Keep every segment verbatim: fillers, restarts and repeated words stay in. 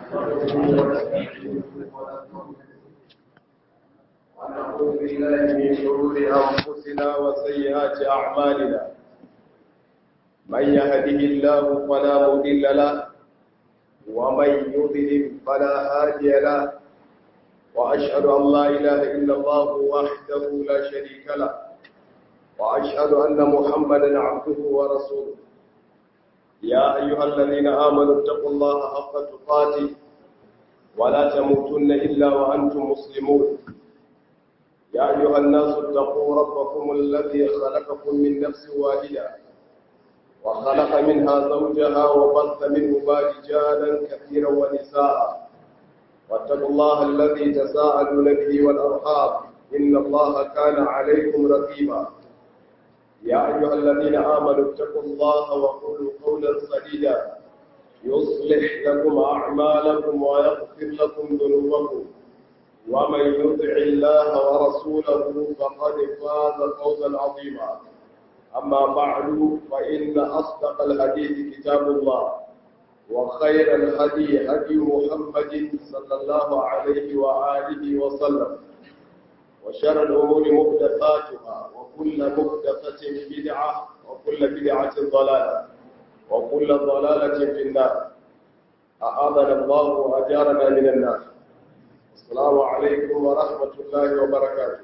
ونعوذ بالله من شرور أنفسنا وسيئات أعمالنا من يهده الله فلا مضل له ومن يضلل فلا هادي له وأشهد أن لا إله إلا الله وحده لا شريك له وأشهد أن محمدا عبده ورسوله يا أيها الذين آمنوا اتقوا الله حق تقاته ولا تموتن إلا وأنتم مسلمون يا أيها الناس اتقوا ربكم الذي خلقكم من نفس واحدة وخلق منها زوجها وبث منهما رجالا كثيرا ونساء واتقوا الله الذي تساءلون به والأرحام إن الله كان عليكم رقيبا يا أيها الذين آمنوا اتقوا الله وقولوا قولا سديدا يصلح لكم أعمالكم ويغفر لكم ذنوبكم ومن يطع الله ورسوله فقد فاز فوزا عظيما أما بعد فإن أصدق الحديث كتاب الله وخير الهدي هدي محمد صلى الله عليه وآله وسلم وشر الأمور محدثاتها وكل محدثة بدعة وكل بدعة ضلالة وكل ضلالة في النار أعاذنا الله وأجارنا من النار. السلام عليكم ورحمة الله وبركاته.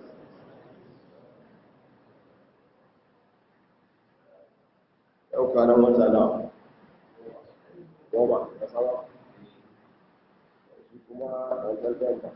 yau kanan wata na goma da sama shi kuma ɗanɗan ɗanɗan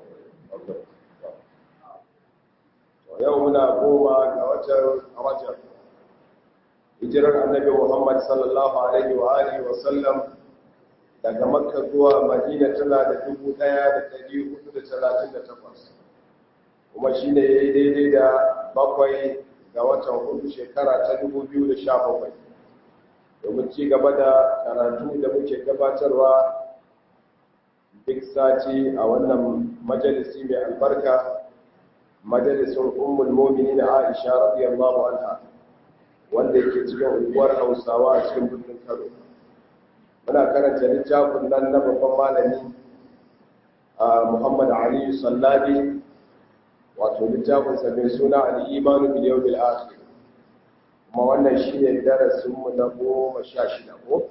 yau muna goma ga watan rajab hijirar annabi muhammad sallallahu alaihi wa alihi wa sallam daga makka zuwa madina tana da dubu ɗaya da ɗari hudu da talatin da takwas kuma shi ne ya yi daidai da bakwai ga watan hudu shekara ta dubu biyu da sha bakwai domin ci gaba da karatu da muke gabatarwa duk sati a wannan majalisi mai albarka majalisun ummul mu'minin Aisha radiyallahu anha wanda yake cikin unguwar Hausawa a cikin birnin Kano. Muna karanta littafin nan na babban malami Muhammad Ali Sallabi wato littafin sa mai suna al-Iman bil Yawmil Akhir. Kuma wannan shine darasin mu na goma sha shida ko?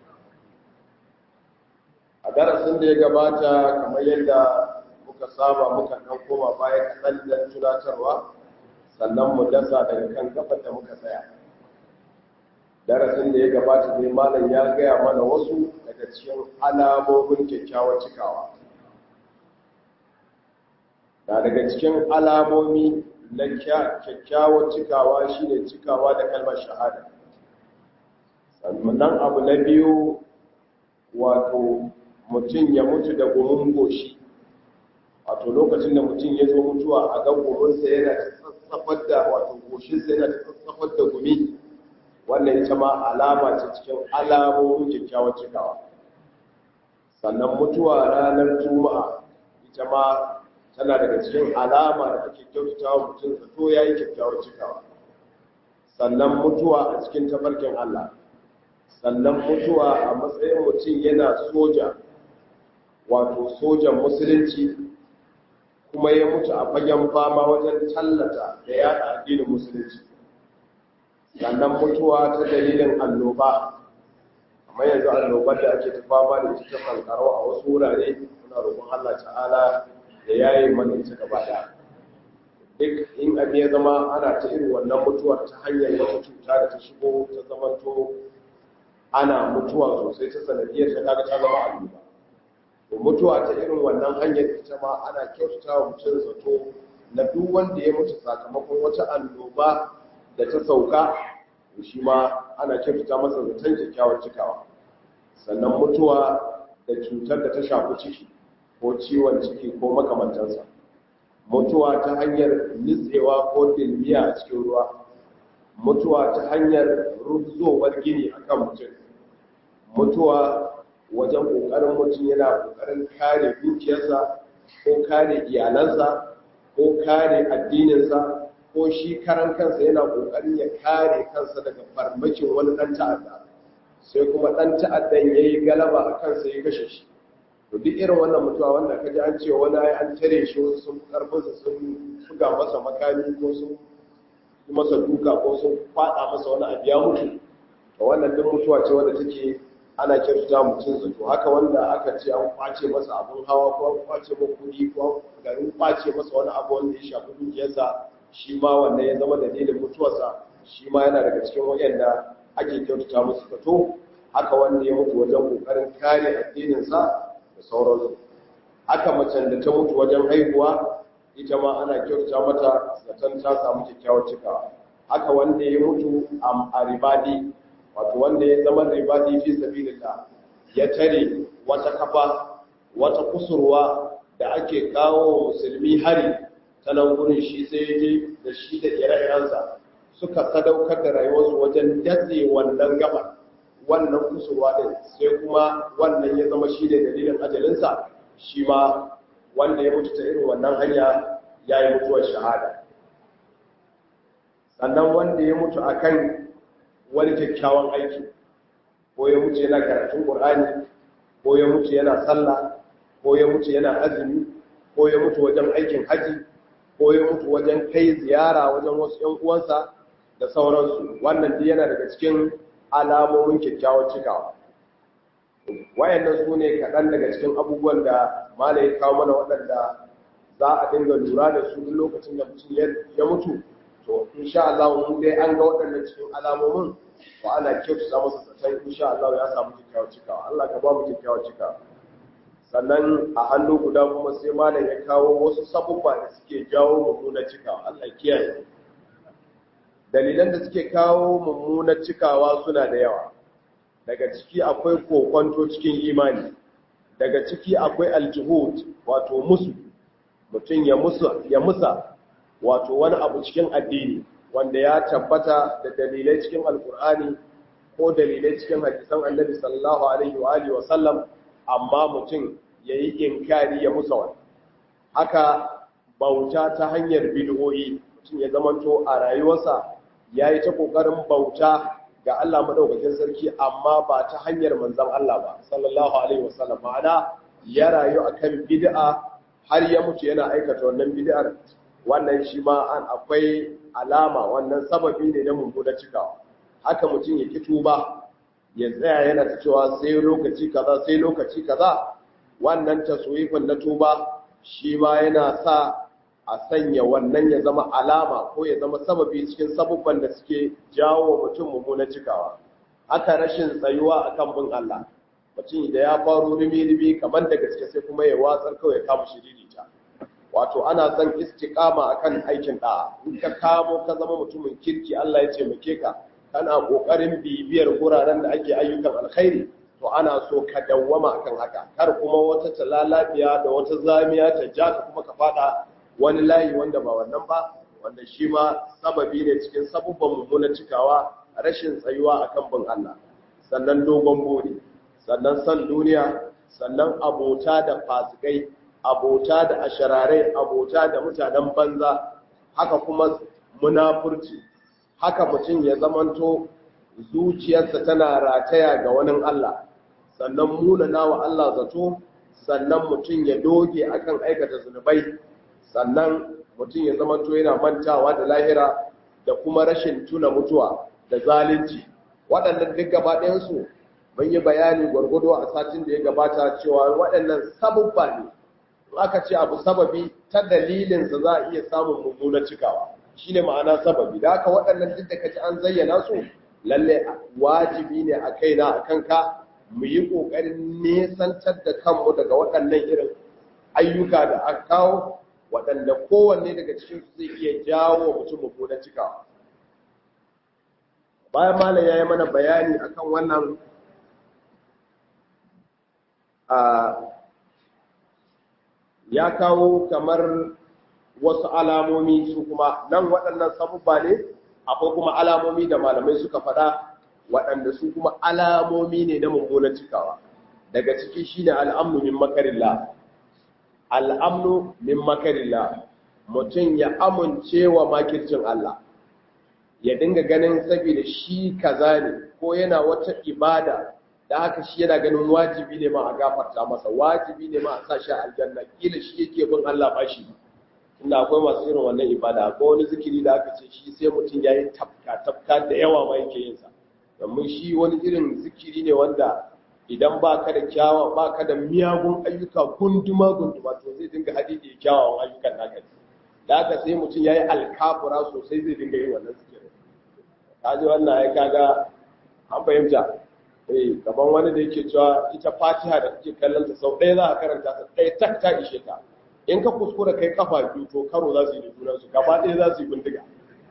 A darasin da ya gabata kamar yadda muka saba muka dan koma baya kaɗan da tunatarwa sannan mu dasa daga kan gabar da muka tsaya darasin da ya gabata dai malam ya gaya mana wasu daga cikin alamomin kyakkyawar cikawa da daga cikin alamomi na kyakkyawar cikawa shine cikawa da kalmar shahada sannan abu na biyu wato mutum ya mutu da gumin goshi wato lokacin da mutum ya zo mutuwa a ga gominsa yana tsatsafar da wato goshinsa yana tsatsafar da gumi wannan ita ma alama ce cikin alamomin kyakkyawar cikawa sannan mutuwa ranar juma'a ita ma tana daga cikin alama da ake kyautata wa mutum zato ya yi kyakkyawar cikawa sannan mutuwa a cikin tafarkin Allah sannan mutuwa a matsayin mutum yana soja wato sojan musulunci kuma ya mutu a fagen fama wajen tallata da yada addinin musulunci sannan mutuwa ta dalilin annoba amma yanzu annobar da ake ta fama da ita ta kankaro a wasu wurare muna roƙon Allah ta'ala da yayi mana ita gaba da duk in abin ya zama ana ta irin wannan mutuwar ta hanyar wata cuta da ta shigo ta zamanto ana mutuwa sosai ta sanadiyar ta kaga ta zama annoba mutuwa ta irin wannan hanyar ita ma ana kyautata wa mutum zato na duk wanda ya mutu sakamakon wata annoba da ta sauka shi ma ana kyautata masa zaton kyakkyawar cikawa sannan mutuwa da cutar da ta shafi ciki ko ciwon ciki ko makamantansa mutuwa ta hanyar nitsewa ko dilmiya a cikin ruwa mutuwa ta hanyar rubzowar gini akan mutum mutuwa wajen ƙoƙarin mutum yana ƙoƙarin kare dukiyarsa ko kare iyalansa ko kare addininsa ko shi karan kansa yana ƙoƙarin ya kare kansa daga farmakin wani ɗan ta'adda sai kuma ɗan ta'addan ya yi galaba a kansa ya kashe shi to duk irin wannan mutuwa wanda kaji an ce wani ai an tare shi wasu sun karfinsa sun buga masa makami ko sun yi masa duka ko sun fada masa wani abu ya mutu to wannan duk mutuwa ce wanda take ana kirta mutum zato. Haka wanda aka ce an kwace masa abun hawa ko an kwace masa kuɗi ko garin kwace masa wani abu wanda ya shafi dukiyarsa, shi ma wannan ya zama dalilin mutuwarsa, shi ma yana daga cikin wayanda ake kyautata musu zato. Haka wanda ya mutu wajen kokarin kare addininsa da sauransu. Haka macen da ta mutu wajen haihuwa, ita ma ana kyautata mata zaton ta samu kyakkyawar cikawa. Haka wanda ya mutu a ribadi, wato wanda ya zama ribadi fi sabilillah, ya tare wata kafa wata kusurwa da ake kawo musulmi hari ta nan gurin, shi sai ya je da shi da ire-irensa suka sadaukar da rayuwarsu wajen datse wannan gabar wannan kusurwa din, sai kuma wannan ya zama shi ne dalilin ajalinsa, shi ma wanda ya mutu ta irin wannan hanya ya yi mutuwar shahada. Sannan wanda ya mutu akan wani kyakkyawan aiki, ko ya mutu yana karatun Qur'ani, ko ya mutu yana sallah, ko ya mutu yana azumi, ko ya mutu wajen aikin haji, ko ya mutu wajen kai ziyara wajen wasu ƴan uwansa da sauransu. Wannan duk yana daga cikin alamomin kyakkyawar cikawa. Wayannan su ne kaɗan daga cikin abubuwan da Malam ya kawo mana waɗanda za a dinga lura da su duk lokacin da mutum ya mutu. To insha Allah mun dai an ga waɗannan cikin alamomin, ba ana kyautata masa zaton insha Allah ya samu kyakkyawar cikawa. Allah ka ba mu kyakkyawar cikawa. Sannan a hannu guda kuma sai Malam ya kawo wasu sabubba da suke jawo mummunar cikawa. Allah ya kiyaye. Dalilan da suke kawo mummunar cikawa suna da yawa. Daga ciki akwai kokonto cikin imani, daga ciki akwai aljuhud, wato musu, mutum ya musa ya musa wato wani abu cikin addini wanda ya tabbata da dalilai cikin alkur'ani ko dalilai cikin hadisan annabi sallallahu alaihi wa alihi wa sallam, amma mutum yayi inkari ya musa wani. Haka bauta ta hanyar bid'o'i, mutum ya zamanto a rayuwarsa yayi ta kokarin bauta ga Allah madaukakin sarki amma ba ta hanyar manzon Allah ba sallallahu alaihi wa sallam, ma'ana ya rayu akan bid'a har ya mutu yana aikata wannan bid'ar. Wannan shi ma an akwai alama, wannan sababi ne na mummunar cikawa. Haka mutum ya ki tuba, ya tsaya yana ta cewa sai lokaci kaza sai lokaci kaza, wannan taswifin na tuba shi ma yana sa a sanya wannan ya zama alama ko ya zama sababi cikin sabubban da suke jawo mutum mummunar cikawa. Haka rashin tsayuwa akan bin Allah, mutum da ya faru rimi-rimi kamar da gaske sai kuma ya watsar kawai ya kama shiririta. Wato ana son istiqama akan aikin da'a. In ka kamo ka zama mutumin kirki, Allah ya taimake ka, kana kokarin bibiyar guraren da ake ayyukan alkhairi, to ana so ka dawwama akan haka. Kar kuma wata talalabiya da wata zamiya ta ja ka kuma ka fada wani layi wanda ba wannan ba, wanda shi ma sababi ne cikin sabubban mummunan cikawa, rashin tsayuwa akan bin Allah. Sannan dogon buri, sannan san duniya, sannan abota da fasikai, abota da ashararai, abota da mutanen banza, haka kuma munafurci. Haka mutum ya zamanto zuciyarsa tana rataya ga wani Allah, sannan munana wa Allah zato, sannan mutum ya doge akan aikata zunubai, sannan mutum ya zamanto yana mantawa da lahira da kuma rashin tuna mutuwa da zalunci. Waɗannan duk gaba ɗayansu mun yi bayani gwargwado a satin da ya gabata cewa waɗannan sabubba ne. Aka ce abu sababi, ta dalilinsa za a iya samun mummunar cikawa, shi ne ma'ana sababi. Da haka waɗannan duk da ka ci an zayyana su, lalle wajibi ne a kaina a kanka mu yi ƙoƙarin nesantar da kanmu daga waɗannan irin ayyuka da aka kawo, waɗanda kowanne daga cikin su zai iya jawo mutum mummunar cikawa. Bayan malam ya yi mana bayani akan wannan a ya kawo kamar wasu alamomi su kuma nan waɗannan sabubba ne, akwai kuma alamomi da malamai suka faɗa waɗanda su kuma alamomi ne na mummunan cikawa. Daga ciki shi ne al'amnu min makarillah. Al'amnu min makarillah, mutum ya amince wa makircin Allah, ya dinga ganin saboda shi kaza ne ko yana wata ibada da haka shi yana ganin wajibi ne ma a gafarta masa, wajibi ne ma a sa shi aljanna, kila shi yake bin Allah bashi. Inda akwai masu irin wannan ibada, akwai wani zikiri da aka ce shi sai mutum ya yi tafka tafka da yawa ma yake yin sa, domin shi wani irin zikiri ne wanda idan ba ka da kyawa ba ka da miyagun ayyuka gunduma gunduma to zai dinga hadidi kyawawan ayyukan naka. Da haka sai mutum ya yi alkafura sosai zai dinga yin wannan zikirin. Ka ji wannan ai kaga an fahimta. Eh, kaman wani da yake cewa ita Fatiha da kake kallon ta sau ɗaya za a karanta ta ɗaya tak ta ishe ta. In ka kuskura kai kafa biyu to karo za su yi da junansu, gaba ɗaya za su yi bindiga.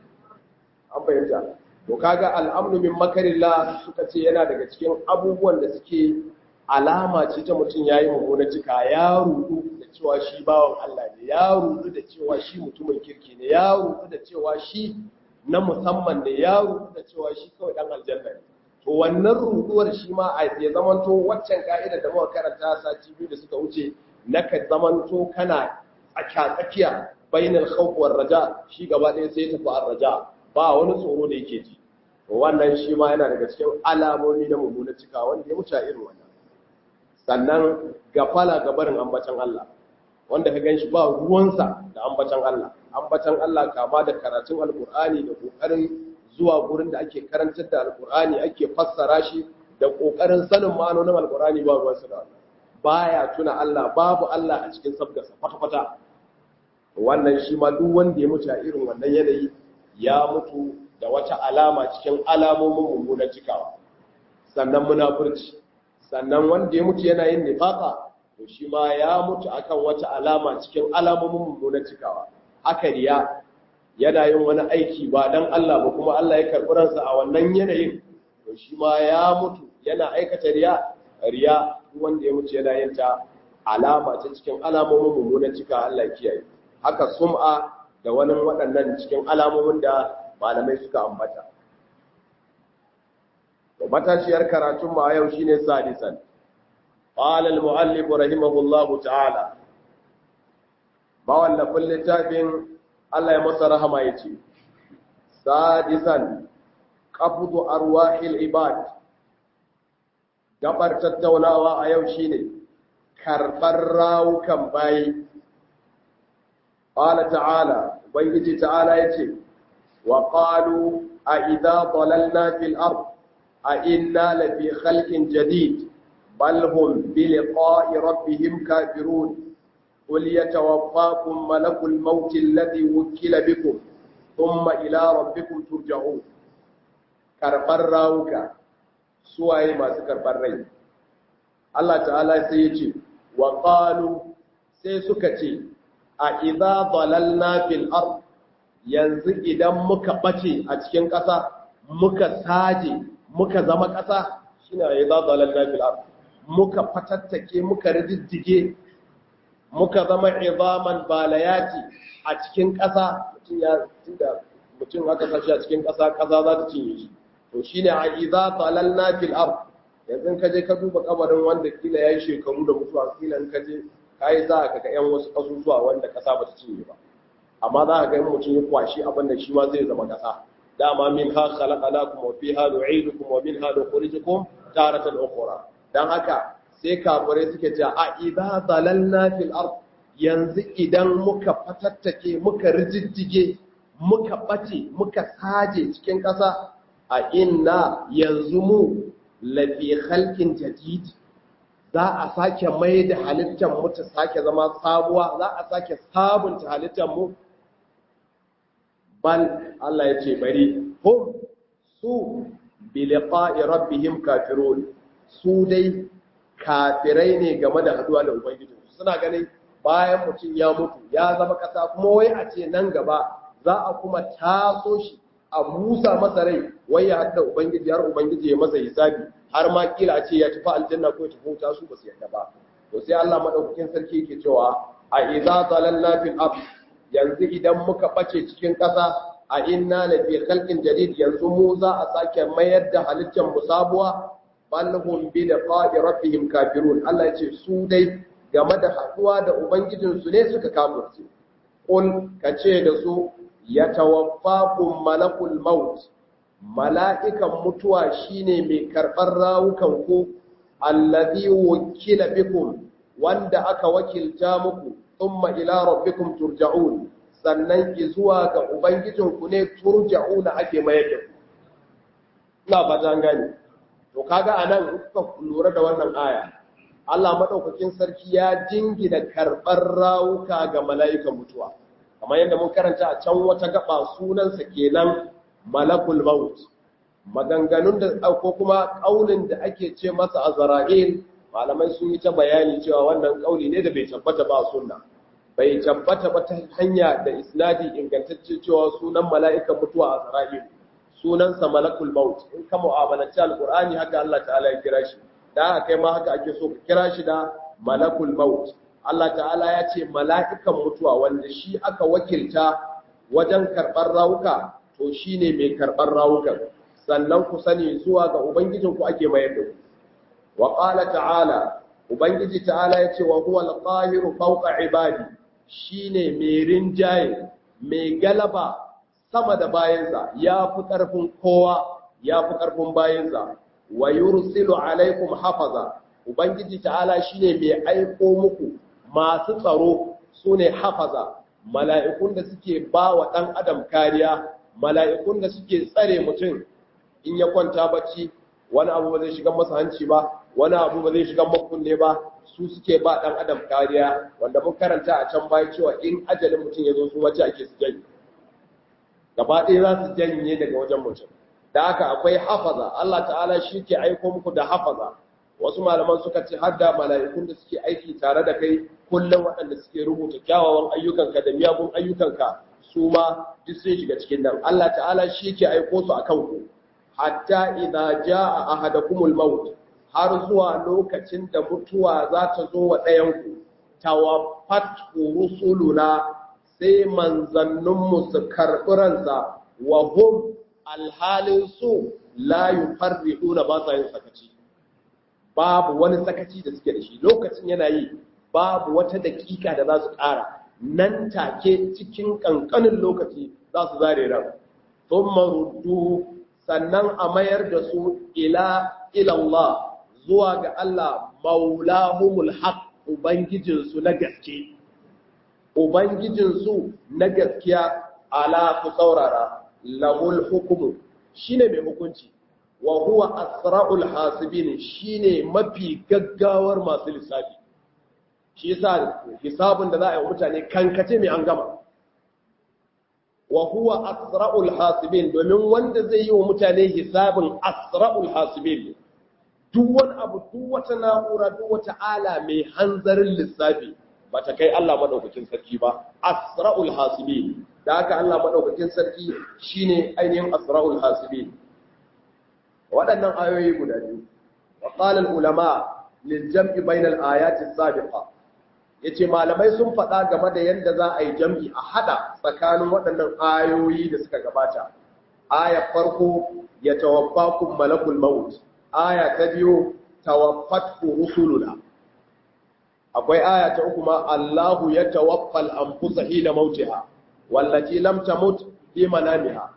An fahimta. To kaga al'amnu min makarillah suka ce yana daga cikin abubuwan da suke alama ce ta mutum yayi mummuna cika, ya rudu da cewa shi bawan Allah ne, ya rudu da cewa shi mutumin kirki ne, ya rudu da cewa shi na musamman ne, ya rudu da cewa shi kawai dan aljanna ne. To wannan ruduwar shi ma a ya zamanto waccan ka'ida da muka karanta sati biyu da suka wuce na ka zamanto kana tsaka-tsakiya bainal khawf war raja, shi gaba ɗaya sai ya tafi ar-raja, ba wani tsoro da yake ji. Wannan shi ma yana daga cikin alamomi na mummuna cika wanda ya mutu a irin wannan. Sannan gafala ga barin ambatan Allah, wanda ka ganshi ba ruwansa da ambatan Allah. Ambatan Allah kama da karatun alkur'ani da kokarin zuwa gurin da ake karantar da alkur'ani ake fassara shi da kokarin sanin ma'anonin alkur'ani ba ruwansa da Allah. Baya tuna Allah, babu Allah a cikin sabgarsa kwata-kwata. Wannan shi ma duk wanda ya mutu a irin wannan yanayi ya mutu da wata alama cikin alamomin mummunan cikawa. Sannan munafurci, sannan wanda ya mutu yana yin nifaka to shi ma ya mutu akan wata alama cikin alamomin mummunan cikawa. Haka riya, yana yin wani aiki ba dan Allah ba kuma Allah ya karɓi ransa a wannan yanayin to shi ma ya mutu yana aikata riya. Riya wanda ya mutu yana yin ta alama ta cikin alamomin mummunan cikawa, Allah ya kiyaye. Haka sum'a da wani waɗannan cikin alamomin da malamai suka ambata. Matashiyar karatun ma yau shine sadisan. Qala al-mu'allif rahimahullahu ta'ala. Mawallafin littafin Allah ya masa rahama yace. Sadisan qabdu arwahil ibad. Gabar tattaunawa a yau shine karbar rawukan bayi. Qala ta'ala, ubangiji ta'ala yace وقالوا أئذا ضللنا في الأرض أئنا لفي خلق جديد بل هم بلقاء ربهم كافرون قل يتوفاكم ملك الموت الذي وكل بكم ثم إلى ربكم ترجعون. karɓar rawuka suwaye masu karɓar rai. Allah ta'ala sai ya ce wa qalu sai suka ce a idza dalalna fil ard, yanzu idan muka bace a cikin ƙasa muka saje muka zama ƙasa shine ya za dalalna fil ard, muka fatattake muka riddige muka zama izaman balayati a cikin ƙasa. Mutum ya tunda mutum haka sashi a cikin ƙasa ƙasa za ta cinye shi, to shine a idza dalalna fil ard. Yanzu ka je ka duba kabarin wanda kila yayi shekaru da mutuwa, kila in ka je kai za ka ga ƴan wasu ƙasusuwa wanda ƙasa ba ta cinye ba, amma za ka ga mutum ya kwashi abin da shi ma zai zama ƙasa. Dama min ha khalaqnakum wa fiha nu'idukum wa minha nukhrijukum taratan ukhra. Dan haka sai kafirai suke cewa a idza dalalna fil ard, yanzu idan muka fatattake muka rijiddige muka bace muka saje cikin ƙasa, a inna yanzu mu lafi khalqin jadid, za a sake mai da halittar mu ta sake zama sabuwa, za a sake sabunta halittar mu. Bal Allah ya ce bari hum su bi liqa'i rabbihim kafirun, su dai kafirai ne game da haduwa da ubangiji. Suna ganin bayan mutum ya mutu ya zama kasa kuma wai a ce nan gaba za a kuma taso shi a musa masa rai wai ya haɗa ubangiji har ubangiji ya masa hisabi har ma kila a ce ya tafi aljanna ko ya tafi wuta, su ba su yarda ba. To sai Allah madaukakin sarki yake cewa a idza dalalna fil ard, yanzu idan muka bace cikin ƙasa, a inna la fi khalqin jadid, yanzu mu za a sake mayar da halittar mu sabuwa. Bal hum bi liqa'i rabbihim kafirun, Allah ya ce su dai game da haduwa da ubangijin su ne suka kafirce. Qul kace da su yatawaffakum malakul maut, mala'ikan mutuwa shine mai karɓar rawukan ku alladhi wukila bikum wanda aka wakilta muku thumma ila rabbikum turja'un sannan zuwa ga ubangijinku ne turja'una ake mayar da ku ina fatan gani to kaga anan kuka lura da wannan aya Allah madaukakin sarki ya jingina karbar rawuka ga mala'ikan mutuwa kamar yadda mun karanta a can wata gaba sunansa kenan malakul maut maganganun da ko kuma kaulin da ake ce masa azra'il malamai sun yi ta bayani cewa wannan kauli ne da bai tabbata ba sunna bai tabbata ba ta hanya da isnadi ingantacce cewa sunan mala'ikan mutuwa azra'il sunansa malakul maut in ka mu'amalanci alqur'ani haka Allah ta'ala ya kira shi da haka kai ma haka ake so ka kira shi da malakul maut Allah ta'ala ya ce mala'ikan mutuwa wanda shi aka wakilta wajen karɓar rawuka to shine mai karɓar rawukan sannan ku sani zuwa ga ubangijinku ake mayar da ku wa qala ta'ala ubangiji ta'ala ya ce wa huwa al-qahiru fawqa ibadi shine mai rinjaye mai galaba sama da bayansa ya fi ƙarfin kowa ya fi ƙarfin bayansa wa yursilu alaikum hafaza ubangiji ta'ala shine mai aiko muku masu tsaro sune hafaza mala'ikun da suke ba wa ɗan adam kariya mala'ikun da suke tsare mutum in ya kwanta bacci wani abu ba zai shiga masa hanci ba wani abu ba zai shiga makunne ba su suke ba ɗan adam kariya wanda mun karanta a can baya cewa in ajalin mutum ya zo su wace ake su janye gaba ɗaya za su janye daga wajen mutum da haka akwai hafaza Allah ta'ala shi ke aiko muku da hafaza wasu malaman suka ce har da mala'ikun da suke aiki tare da kai kullum waɗanda suke rubuta kyawawan ayyukanka da miyagun ayyukanka su ma duk sun shiga cikin nan Allah ta'ala shi ke aiko su a kanku hatta idza jaa ahadakumul maut har zuwa lokacin da mutuwa za ta zo wa ɗayanku tawaffat rusuluna sai manzanninmu su karɓi ransa wa hum alhalin su la yufarriquna ba sa yin sakaci babu wani sakaci da suke da shi lokacin yana yi babu wata dakika da za su ƙara nan take cikin ƙanƙanin lokaci za su zare ran thumma ruddu sannan a mayar da su ila ilallah zuwa ga Allah maulahumul haq ubangijinsu na gaske ubangijinsu na gaskiya ala ku saurara lahul hukumu shine mai hukunci wa huwa asra'ul hasibin shine mafi gaggawar masu lissafi shi yasa hisabun da za a yi mutane kankace mai an gama wa huwa asra'ul hasibin domin wanda zai yi wa mutane hisabin asra'ul hasibin duk wani abu duk wata na'ura duk wata ala mai hanzarin lissafi ba ta kai Allah madaukakin sarki ba asra'ul hasibin da haka Allah madaukakin sarki shine ainihin asra'ul hasibin waɗannan ayoyi guda biyu wa qala al-ulama lil jam'i bayna al-ayati as-sabiqa yace malamai sun faɗa game da yanda za a yi jam'i a hada tsakanin waɗannan ayoyi da suka gabata aya farko ya tawaffakum malakul maut aya ta biyu tawaffatu rusuluna akwai aya ta uku ma Allahu ya tawaffal anfusa hina mautiha wallati lam tamut fi manamiha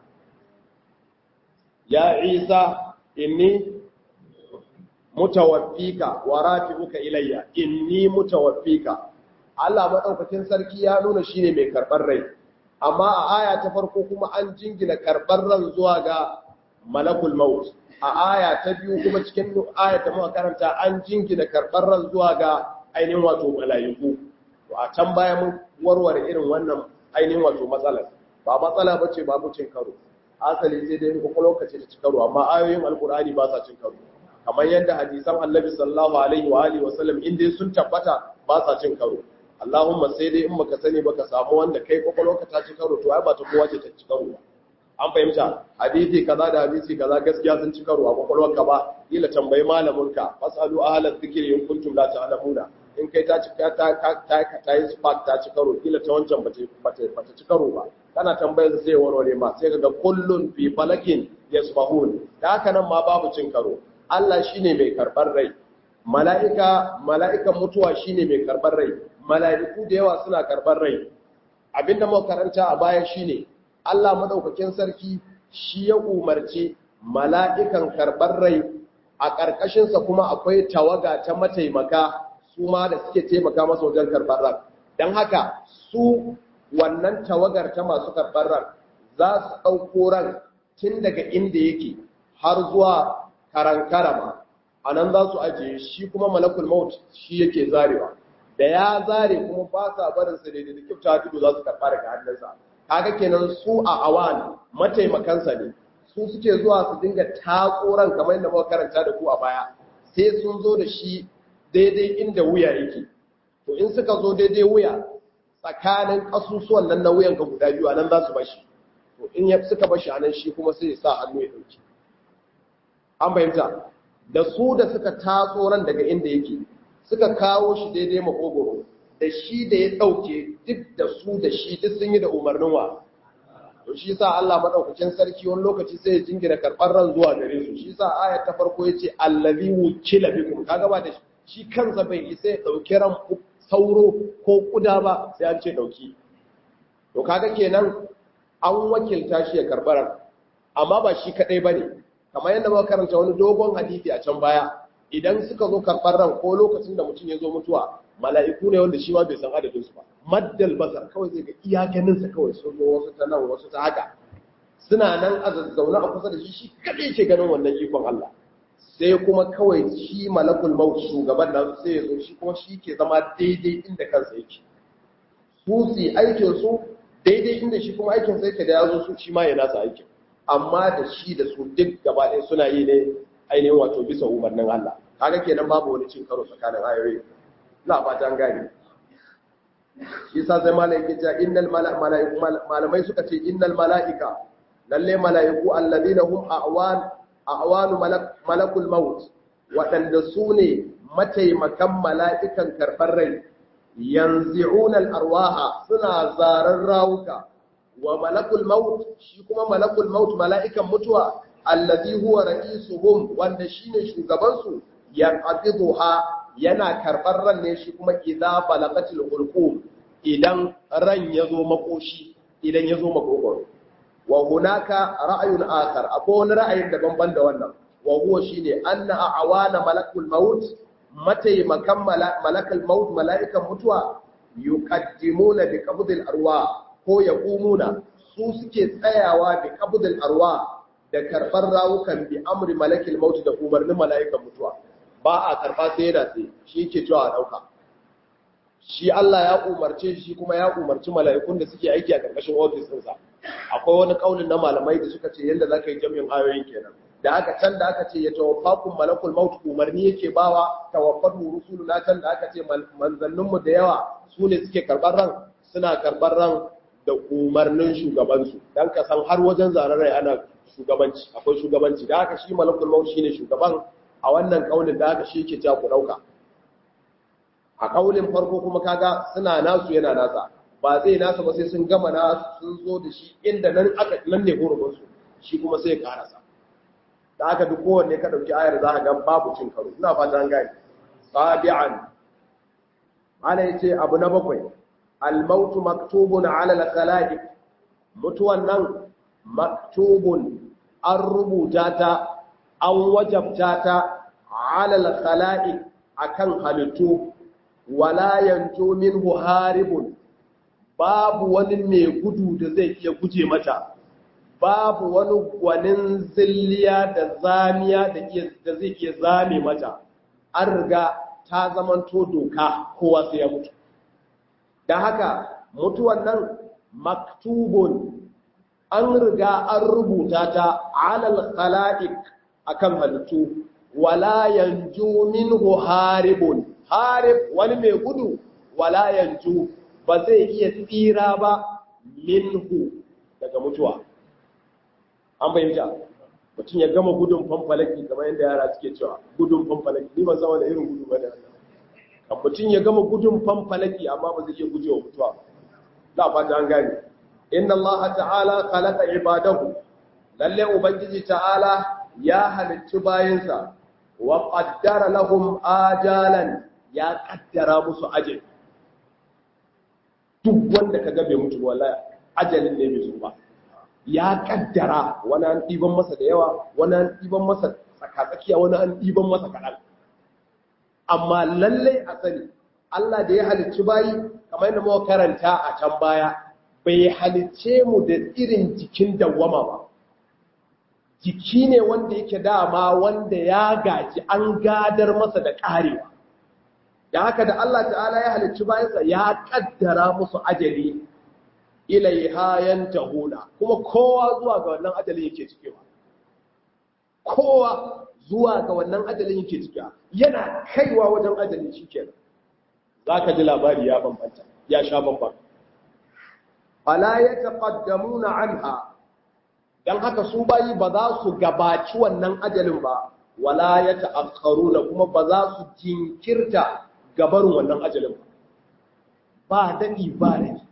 ya Isa inni mutawaffika wa rafi'uka ilayya inni mutawaffika Allah madaukakin sarki ya nuna shine mai karbar rai amma a aya ta farko kuma an jingina karbar ran zuwa ga malakul maut a aya ta biyu kuma cikin aya ta muka karanta an jingina karbar ran zuwa ga ainihin wato malaiku to a can baya mun warware irin wannan ainihin wato matsalar ba matsala bace babu cin karo asali sai dai ko lokaci ta ci karo amma ayoyin alkur'ani ba sa cin karo kamar yadda hadisan annabi sallallahu alaihi wa alihi wasallam in dai sun tabbata ba sa cin karo Allahumma sai dai in baka sani baka samu wanda kai kokolo ka ta ci karo to ai ba ta kowa ce ta ci karo ba an fahimta hadisi kaza da hadisi kaza gaskiya sun ci karo a kokolwarka ba kila tambayi malamin ka fasalu ahla dhikri in kuntum la ta'lamuna in kai ta ci ta ta ta ta yi spark ta ci karo kila ta wancan bata bata ci karo ba kana tambayar sai warware ma sai kaga kullun fi falakin yasbahun da haka nan ma babu cin karo Allah shine mai karbar rai mala'ika mala'ikan mutuwa shine mai karbar rai mala'iku da yawa suna karbar rai abinda muka karanta a baya shine Allah madaukakin sarki shi ya umarci mala'ikan karbar rai a ƙarƙashinsa kuma akwai tawaga ta mataimaka su ma da suke taimaka masa wajen karɓar ran. Don haka su wannan tawagar ta masu karɓar ran za su ɗauko ran tun daga inda yake har zuwa karankarama, a nan za su ajiye shi kuma malakul maut shi yake zarewa. Da ya zare kuma ba sa barinsa daidai da kifta tudu za su karɓa daga hannunsa. Kaga kenan su a awan mataimakansa ne, su suke zuwa su dinga takoran kamar yadda muka karanta da ku a baya, sai sun zo da shi daidai inda wuya yake. To in suka zo daidai wuya tsakanin kasusuwan nan na wuyan ka guda biyu anan za su bashi. To in ya suka bashi anan shi kuma sai ya sa hannu ya dauki. An bayyanta da su da suka tasoran daga inda yake suka kawo shi daidai makogoro, da shi da ya dauke duk da su da shi duk sun yi da umarnin wa. To shi sa Allah madaukakin sarki wani lokaci sai ya jingina karɓar ran zuwa gare su. Shi sa ayat ta farko yace allazi wukila bikum, kaga ba da shi kansa bai isa ya dauki ran sauro ko kuda ba, sai an ce dauki. To kaga kenan an wakilta shi ya karɓar ran, amma ba shi kadai bane. Kamar yadda muka karanta wani dogon hadisi a can baya, idan suka zo karɓar ran ko lokacin da mutum ya zo mutuwa, mala'iku ne wanda shi ma bai san adadin su ba. Maddal basar kawai zai ga iya ganinsa kawai sun zo wasu ta nan wasu ta haka, suna nan a zazzauna a kusa da shi, shi kaɗai ke ganin wannan ikon Allah. Sai kuma kawai shi malakul maut shugaban nan sai ya zo shi kuma shi ke zama daidai inda kansa yake. Su su aikin su daidai inda shi kuma aikin sa yake da ya zo su shi ma ya nasa aikin. Amma da shi da su duk gaba ɗaya suna yi ne ainihin wato bisa umarnin Allah. Kaga kenan babu wani cin karo tsakanin ayoyi. Na fata an gane. Shi sa sai malaiki ta innal mala'iku malamai suka ce innal mala'ika lalle mala'iku alladhina hum a'wan a'wanu malakul maut, wadanda su ne mataimakan mala'ikan karbar rai, yanzi'una al-arwaha suna zarar rawuka, wa malakul maut shi kuma malakul maut mala'ikan mutuwa alladhi huwa ra'isuhum wanda shine shugaban su, yanqidhuha yana karɓar ran ne shi kuma idza balagatil hulqum, idan ran yazo makoshi, idan yazo makogoro. Wa hunaka ra'ayun akhar, akwai wani ra'ayin daban ban da wannan, wa huwa shine anna awana malakul maut, mataimakan malakul maut mala'ikan mutuwa, yuqaddimuna bi qabdil arwah ko yaqumuna, su suke tsayawa bi qabdil arwah da karɓar rawukan bi amri malakil maut da umarnin mala'ikan mutuwa. Ba a karɓa sai yana sai shi ke cewa a ɗauka. Shi Allah ya umarce shi kuma ya umarci mala'ikun da suke aiki a ƙarƙashin ofis ɗinsa. Akwai wani ƙaunin na malamai da suka ce yadda za ka yi jami'in ayoyin kenan. Da aka can da aka ce ya tawaffakun malakul maut umarni yake bawa, tawaffatu rusuluna can da aka ce manzanninmu da yawa su ne suke karɓar ran, suna karɓar ran da umarnin shugabansu. Dan ka san har wajen zararai ana shugabanci, akwai shugabanci. Da haka shi malakul maut shine shugaban. A wannan kaulin da aka shi ke ja ku dauka. A kaulin farko kuma kaga suna nasu yana nasa, ba zai nasa ba sai sun gama nasu sun zo da shi inda nan aka nan ne hurumin su, shi kuma sai ya karasa. Da aka duk kowanne ka dauki ayar za ka ga babu cin karo. Ina fata an gane. Sabi'an ana yace abu na bakwai, al-mautu maktubun 'ala al-khalaiq, mutuwan nan maktubun an rubuta ta, an wajabta ta alal khala'iq akan halittu, wala yanju minhu haribun, babu wani mai gudu da zai iya guje mata, babu wani gwanin zilliya da zamiya da zai iya zame mata. An riga ta zamanto doka, kowa sai ya mutu. Da haka mutuwan nan maktubun an riga an rubuta ta alal khala'iq akan halittu, wala yanju minhu haribun, harib wani mai gudu, wala yanju ba zai iya tsira ba minhu daga mutuwa. An bayyana mutum ya gama gudun fanfalaki kamar yadda yara suke cewa gudun fanfalaki, ni ban zama da irin gudu ba da kan mutum ya gama gudun fanfalaki amma ba zai iya gujewa mutuwa. La fata an gane. Inna Allah ta'ala khalaqa ibadahu, lalle ubangiji ta'ala ya halittu bayansa, wa qaddara lahum ajalan, ya kaddara musu ajal. Duk wanda kaga bai mutu wallahi ajalin ne bai zo ba. Ya kaddara, wani an diban masa da yawa, wani an diban masa tsakatsakiya wani an ɗiban masa kaɗan. Amma lallai a sani Allah da ya halicci bayi kamar yadda muka karanta a can baya bai halicce mu da irin jikin dawwama ba. Jiki ne wanda yake dama wanda ya gaji an gadar masa da ƙarewa. Da haka da Allah ta'ala ya halicci bayansa ya kaddara musu ajali ilaiha yantahuna, kuma kowa zuwa ga wannan ajalin yake cikewa. Kowa zuwa ga wannan ajalin yake cikewa, yana kaiwa wajen ajalin shikenan. Zaka ji labari ya bambanta, ya sha bambanta. Fala yataqaddamuna anha, dan haka su bayi ba za su gabaci wannan ajalin ba, wala yata'akharuna, kuma ba za su jinkirta gabarin wannan ajalin ba. Ba dadi ba dadi.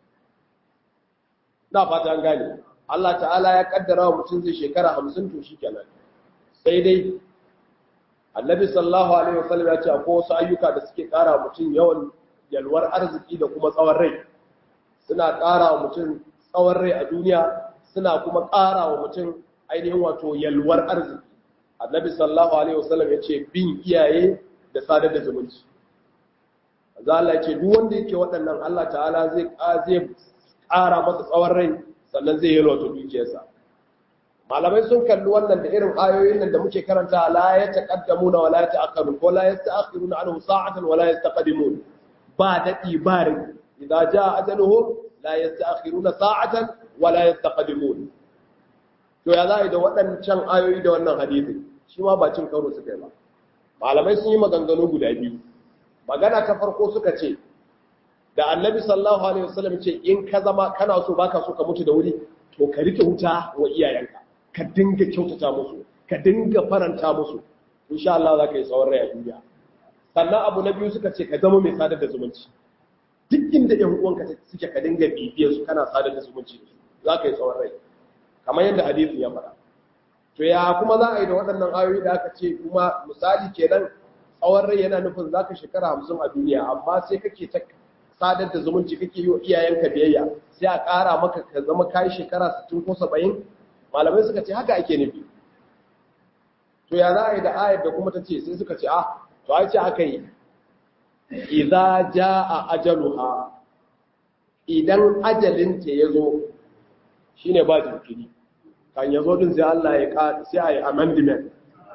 Na fata an gane. Allah ta'ala ya kaddara wa mutum zai shekara hamsin to shikenan. Sai dai Annabi sallallahu alaihi wasallam ya ce akwai wasu ayyuka da suke ƙara mutum yawan yalwar arziki da kuma tsawon rai. Suna ƙara wa mutum tsawon rai a duniya, suna kuma ƙara wa mutum ainihin wato yalwar arziki. Annabi sallallahu alaihi wasallam ya ce bin iyaye da sadar da zumunci. Azza Allah ya ce duk wanda yake waɗannan Allah ta'ala zai zai ƙara masa tsawon rai sannan zai yi loto dukiyarsa. Malamai sun kalli wannan da irin ayoyin nan da muke karanta la ya taqaddamuna wa la ya ta'akhirun ko la yasta'khiruna anhu sa'atan wa la yastaqdimun. Ba dadi ba rai. Idza jaa ajaluhum la yasta'khiruna sa'atan wa la yastaqdimun. To ya zai da waɗancan ayoyi da wannan hadisi shi ma ba cin karo suka yi ba. Malamai sun yi maganganu guda biyu. Magana ta farko suka ce da Annabi sallallahu alaihi wasallam ce in ka zama kana so baka so ka mutu da wuri to ka rike wuta wa iyayenka, ka dinga kyautata musu, ka dinga faranta musu, insha Allah za ka yi tsawon rai a duniya. Sannan abu na biyu suka ce ka zama mai sadar da zumunci. Duk inda ƴan uwanka suke ka dinga bibiyar su kana sadar da zumunci da su, za ka yi tsawon rai. Kamar yadda hadisin ya faɗa. To ya kuma za a yi da waɗannan ayoyi da aka ce kuma misali kenan tsawon rai yana nufin za ka shekara hamsin a duniya amma sai kake ta sadar da zumunci kake yi wa iyayenka biyayya sai a ƙara maka ka zama kai shekara sittin ko saba'in. Malamai suka ce haka ake nufi. To ya za a yi da ayar da kuma ta ce sai suka ce ah to ai ce aka yi idza jaa ajaluha, idan ajalinta ya zo shine ba jinkiri kan ya zo din sai Allah ya ka sai a yi amendment.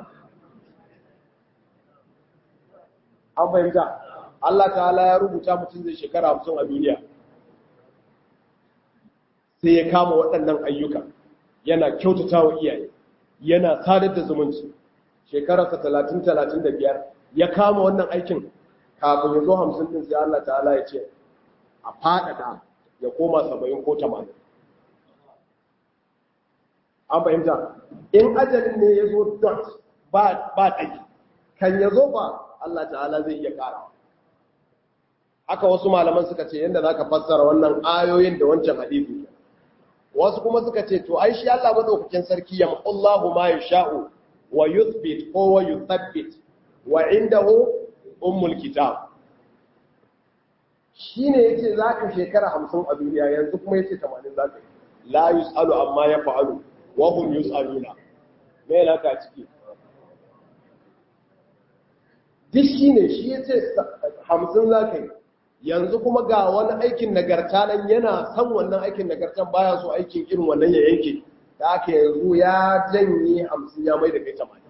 An fahimta Allah ta'ala ya rubuta mutum zai shekara hamsin a duniya sai ya kama waɗannan ayyuka, yana kyautata wa iyaye, yana sadar da zumunci, shekararsa talatin talatin da biyar ya kama wannan aikin kafin ya zo hamsin din sai Allah ta'ala ya ce a faɗaɗa ya koma saba'in ko tamanin. An fahimta in ajalin ne ya zo dot ba ɗaki kan ya zo ba Allah ta'ala zai iya ƙarawa. Haka wasu malaman suka ce yadda za ka fassara wannan ayoyin da wancan hadisi. Wasu kuma suka ce to ai shi Allah madaukakin sarki ya Allahu ma yasha'u wa yuthbit ko wa yuthabbit wa indahu ummul kitab. Shine yace zaka shekara hamsin a duniya yanzu kuma yace tamanin zaka yi. La yusalu amma yaf'alu wa hum yusaluna. Me laka ciki? Duk shine shi yace hamsin zaka yi. Yanzu kuma ga wani aikin nagarta nan yana san wannan aikin nagartan baya so aikin irin wannan ya yanke da aka yanzu ya janye hamsin ya mai da kai tamanin.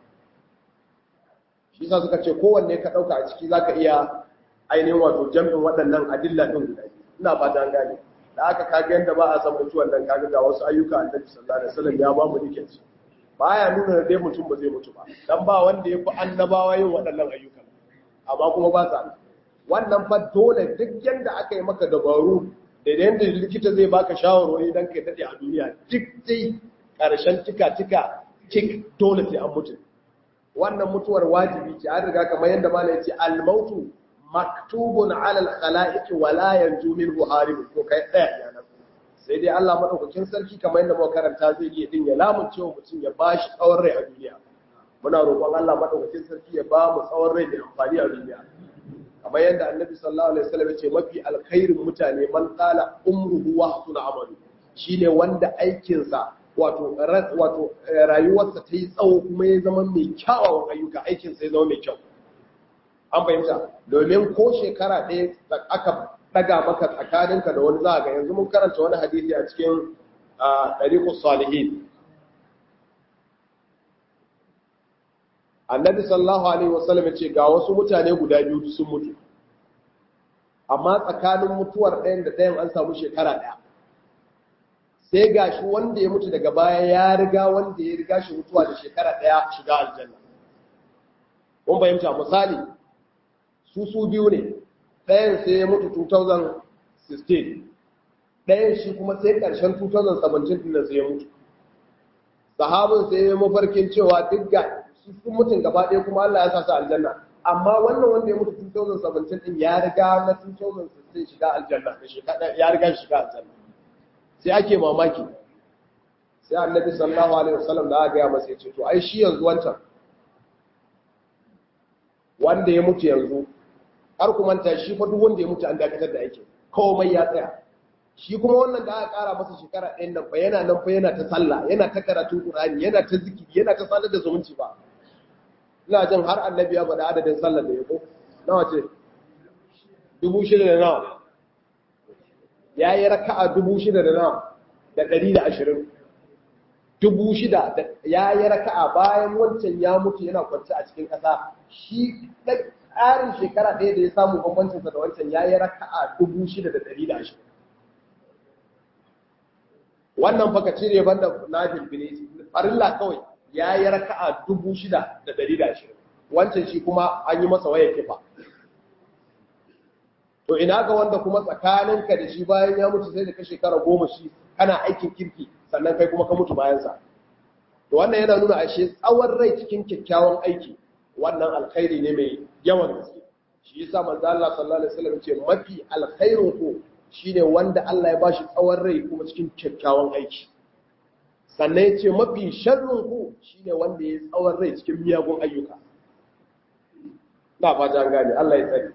Shi sa suka ce kowanne ka ɗauka a ciki za ka iya ainihin wato jam'in waɗannan adilla ɗin guda biyu. Ina fata an gane da aka kaga yadda ba a san mutuwan nan kaga ga wasu ayyuka annabi sallallahu alaihi wasallam ya ba mu dikin su baya nuna da dai mutum ba zai mutu ba dan ba wanda ya fi annabawa yin waɗannan ayyukan amma kuma ba sa wannan fa dole duk yanda aka yi maka dabaru da yanda likita zai baka shawarwari dan kai dade a duniya duk dai karshen tika tika tik dole sai an mutu. Wannan mutuwar wajibi ce an riga kamar yanda malai ya ce al-mautu maktubun ala al-khalaiq wa la yanju minhu harib ko kai daya yana sai dai Allah madaukakin sarki kamar yanda muka karanta zai iya din ya lamunce wa mutum ya bashi tsawon rai a duniya. Muna roƙon Allah madaukakin sarki ya ba mu tsawon rai da amfani a duniya. Kamar yadda annabi sallallahu alaihi wasallam ya ce mafi alkhairin mutane man qala umruhu wa hasuna amalu shine wanda aikinsa wato wato rayuwarsa ta yi tsawo kuma ya zama mai kyawawan ayyuka aikinsa ya zama mai kyau an fahimta domin ko shekara ɗaya aka ɗaga maka tsakaninka da wani za ga yanzu mun karanta wani hadisi a cikin ɗariƙus salihin annabi sallallahu alaihi wasallam ya ce ga wasu mutane guda biyu sun mutu amma tsakanin mutuwar ɗayan da ɗayan an samu shekara ɗaya sai ga shi wanda ya mutu daga baya ya riga wanda ya riga shi mutuwa da shekara ɗaya shiga aljanna kun fahimta misali su su biyu ne ɗayan sai ya mutu two thousand sixteen ɗayan shi kuma sai ƙarshen two thousand seventeen ɗin da sai ya mutu sahabin sai ya mafarkin cewa duk ga sun mutun gaba ɗaya kuma Allah ya sa su aljanna amma wannan wanda ya mutu two thousand seventeen ɗin ya riga na two thousand sixteen shiga aljanna da shekara ya riga shiga aljanna sai ake mamaki sai annabi sallallahu alaihi wasallam da aka ga masa yace to ai shi yanzu wancan wanda ya mutu yanzu har kuma ta shi fa duk wanda ya mutu an dakatar da aikin komai ya tsaya shi kuma wannan da aka kara masa shekara ɗayan nan fa yana nan fa yana ta sallah yana ta karatun Qur'ani yana ta zikiri yana ta sadar da zumunci ba ina jin har annabi ya faɗa adadin sallar da ya ko nawa ce dubu shida da nawa ya yi raka'a dubu shida da nawa da ɗari da ashirin dubu shida ya yi raka'a bayan wancan ya mutu yana kwanci a cikin ƙasa shi tsarin shekara ɗaya da ya samu bambancinsa da wancan ya yi raka'a dubu shida da ɗari da ashirin wannan faka cire banda na filfini farilla kawai ya yi raka'a dubu shida da ɗari da ashirin wancan shi kuma an yi masa waya kifa to ina ga wanda kuma tsakaninka da shi bayan ya mutu sai da ka shekara goma shi kana aikin kirki sannan kai kuma ka mutu bayansa to wannan yana nuna ashe tsawon rai cikin kyakkyawan aiki wannan alkhairi ne mai yawan gaske shi yasa manzo Allah sallallahu alaihi wasallam ce mafi alkhairin ku shine wanda Allah ya bashi tsawon rai kuma cikin kyakkyawan aiki sannan ya ce mafi sharrin ku shine wanda ya tsawon rai cikin miyagun ayyuka na fata an gane Allah ya tsare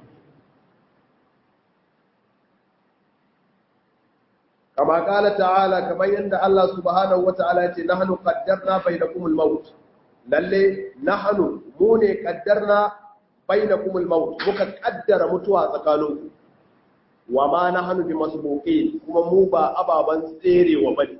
kama kala ta'ala kamar yadda Allah subhanahu wata'ala ya ce nahnu qaddarna bainakumul maut lalle nahnu mu ne qaddarna bainakumul maut muka kaddara mutuwa tsakaninku wa ma nahnu bimasbuqin kuma mu ba ababan tserewa bane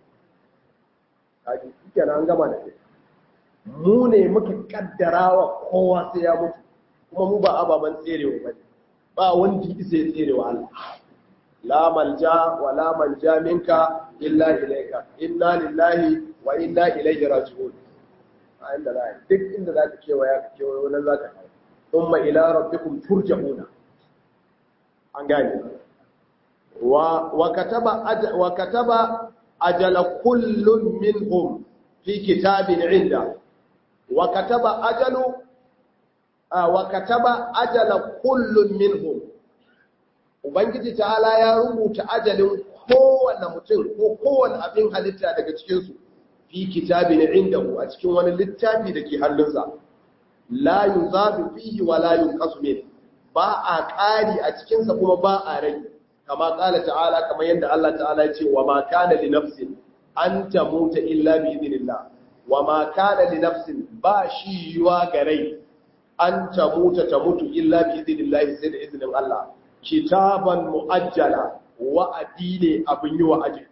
kaji kenan an gama da kai mu ne muka kaddarawa kowa sai ya mutu kuma mu ba ababan tserewa bane ba wanda yake sai tserewa Allah la malja wa la manja minka illa ilayka inna lillahi wa inna ilayhi raji'un a inda za duk inda za ka kewaya ka kewayo nan za ka kai thumma ila rabbikum turja'una an gane wa wa kataba wa kataba ajala kullun minhum fi kitabin inda wa kataba ajalu wa kataba ajala kullun minhum ubangiji ta'ala ya rubuta ajalin kowanne mutum ko kowanne abin halitta daga cikin su fi kitabin indahu a cikin wani littafi dake hannunsa la yuzabu fihi wa la yunqasu min ba a ƙari a cikin sa kuma ba a rai kama qala ta'ala kamar yanda Allah ta'ala ya ce wa ma kana li nafsin an tamuta illa bi idnillah wa ma kana li nafsin ba shi yuwa ga rai an tamuta ta mutu illa bi idnillah sai da izinin Allah kitaban muajjala wa'adi ne abin yi wa'adi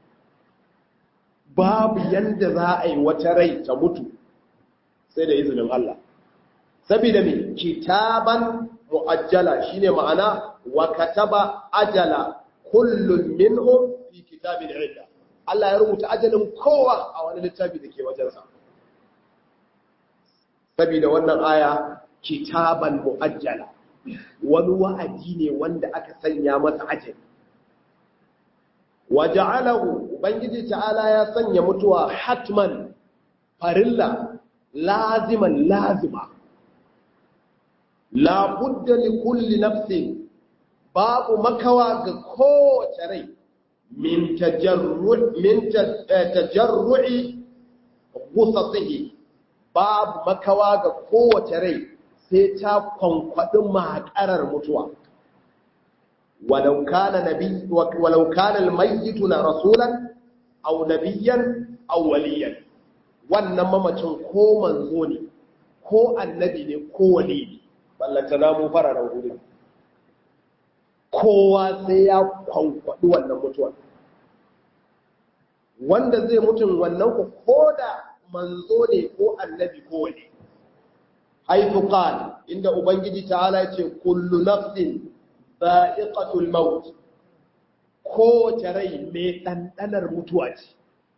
babu yanda za a yi wata rai ta mutu sai da izinin Allah saboda me kitaban muajjala shine ma'ana wa kataba ajala kullun minhum fi kitabin idda Allah ya rubuta ajalin kowa a wani littafi da ke wajensa saboda wannan aya kitaban muajjala wani wa'adi ne wanda aka sanya masa ajali waja'alahu ubangiji ta'ala ya sanya mutuwa hatman farilla laziman lazima la budda li kulli nafsin babu makawa ga kowace rai min tajarru' min tajarru'i ghusatihi babu makawa ga kowace rai sai ta kwankwadin makarar mutuwa walau kana nabi walau kana almayyitu na rasulan aw nabiyyan aw waliyan wannan mamacin ko manzo ne ko annabi ne ko wali ne ballantana mu fararen hudu kowa sai ya kwankwaɗi wannan mutuwar wanda zai mutun wannan ku koda manzo ne ko annabi ko wali haythu qala inda ubangiji ta'ala yace kullu nafsin dha'iqatul maut ko rai mai dandanar mutuwa ce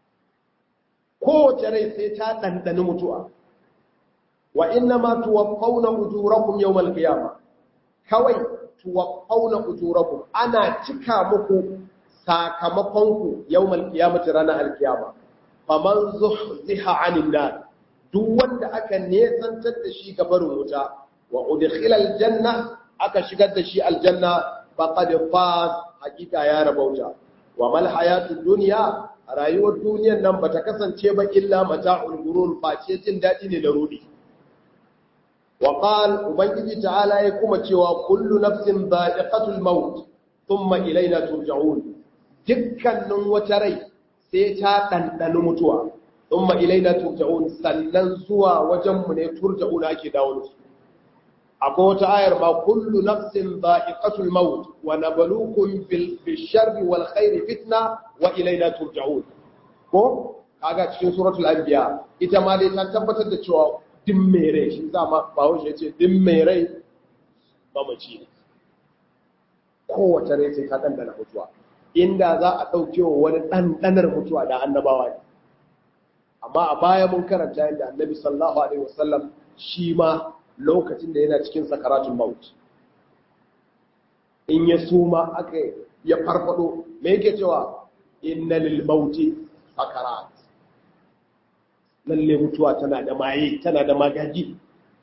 ko rai sai ta dandani mutuwa wa inna ma tuwaffawna ujurakum yawmal qiyamah kawai tuwaffawna ujurakum ana cika muku sakamakonku yawmal qiyamati ranar alkiyama faman zuhziha 'anil nar duk wanda aka nesantar da shi ga barin wuta wa udkhila aljanna aka shigar da shi aljanna faqad faz hakika ya rabauta wa mal hayatud dunya rayuwar duniyar nan bata kasance ba illa mata'ul gurur face jin dadi ne da rudi wa qala ubangiji ta'ala ya kuma cewa kullu nafsin dha'iqatul maut thumma ilayna turja'un dukkanin wata rai sai ta dandana mutuwa thumma ilayna turja'un sannan zuwa wajen mu ne turja'un ake dawo da su akwai wata ayar ma kullu nafsin dha'iqatul maut wa nabluukum bil sharri wal khairi fitna wa ilayna turja'un ko kaga cikin suratul anbiya ita ma dai ta tabbatar da cewa din mai rai shi zama bawo shi yace din mai rai ba mace ne kowace rai sai ta dandana mutuwa inda za a dauke wa wani dandanar mutuwa da annabawa ne amma a baya mun karanta yadda annabi sallallahu alaihi wasallam shi ma lokacin da yana cikin sakaratul maut in ya suma aka ya farfado me yake cewa inna lil mauti sakarat lalle mutuwa tana da maye tana da magaji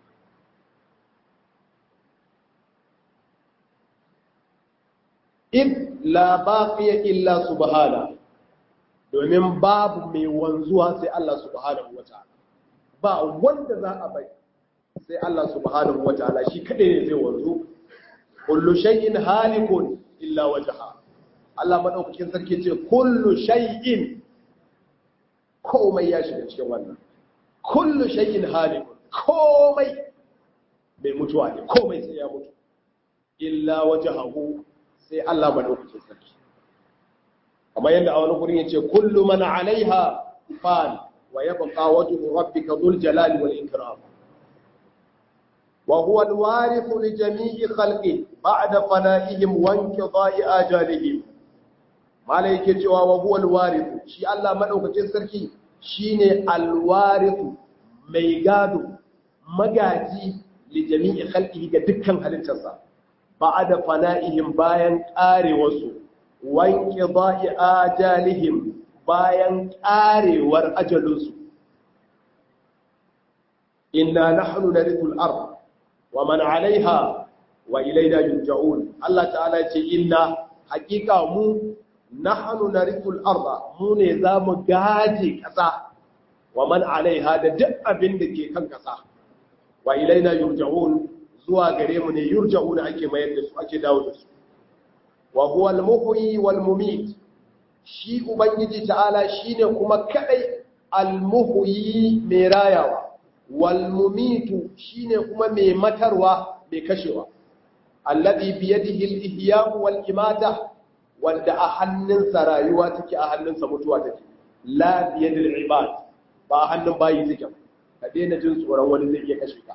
in la baqiya illa subhana domin babu mai wanzuwa sai Allah subhanahu wataala ba wanda za a bai sai Allah subhanahu wataala shi kadai ne zai wanzu kullu shay'in halikun illa wajha Allah madaukakin sarki ce kullu shay'in komai ya shiga cikin wannan kullu shay'in halikun komai bai mutuwa ne komai sai ya mutu illa wajhahu sai Allah madaukakin sarki kamar yadda a wani gurin yace kullu man 'alayha fan wa yabqa wajhu rabbika dhul jalali wal ikram وهو الوارث لجميع خلقه بعد فنائهم وانقضاء آجالهم malaike cewa wa huwa alwarith shi Allah madaukakin sarki shine alwarith mai gado magaji li jami'i khalqihi ga dukkan halittarsa ba'da fana'ihim bayan karewarsu wanqida'i ajalihim bayan karewar ajalunsu inna nahnu narithul ardh wa man 'alayha wa ilayna yurja'un Allah ta'ala yace inna hakika mu nahnu narithul arda mu ne zamu gaje kasa wa man 'alayha da duk abin da ke kan kasa wa ilayna yurja'un zuwa gare mu ne yurja'un ake mayar da su ake dawo da su wa huwa al-muhyi wal mumit shi ubangiji ta'ala shine kuma kadai al-muhyi mai rayawa walmumitu shine kuma mai matarwa mai kashewa alladhi biyadihi al-ihya wal imata wanda a hannunsa rayuwa take a hannunsa mutuwa take la biyadil ibad ba a hannun bayi take ka daina jin tsoron wani zai iya kashe ka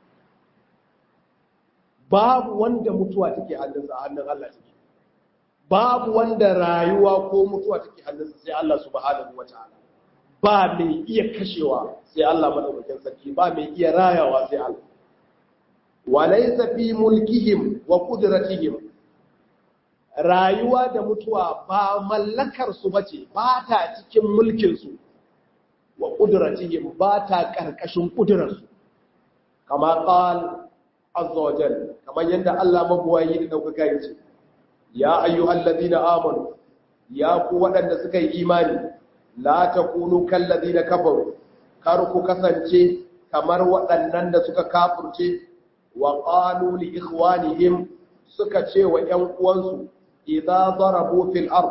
babu wanda mutuwa take hannunsa a hannun Allah take babu wanda rayuwa ko mutuwa take hannunsa sai Allah subhanahu wataala ba mai iya kashewa sai Allah madaukakin sarki ba mai iya rayawa sai Allah walaysa fi mulkihim wa qudratihim rayuwa da mutuwa ba mallakar su bace ba ta cikin mulkin su wa qudratihim ba ta karkashin kudurar su kama qal azza wa jalla kamar yanda Allah mabuwayi da daukaka yace ya ayyuhalladhina amanu ya ku wadanda suka yi imani la takunu kalladhina kafaru kar ku kasance kamar waɗannan da suka kafurce wa qalu li ikhwanihim suka ce wa ƴan uwansu idza darabu fil ard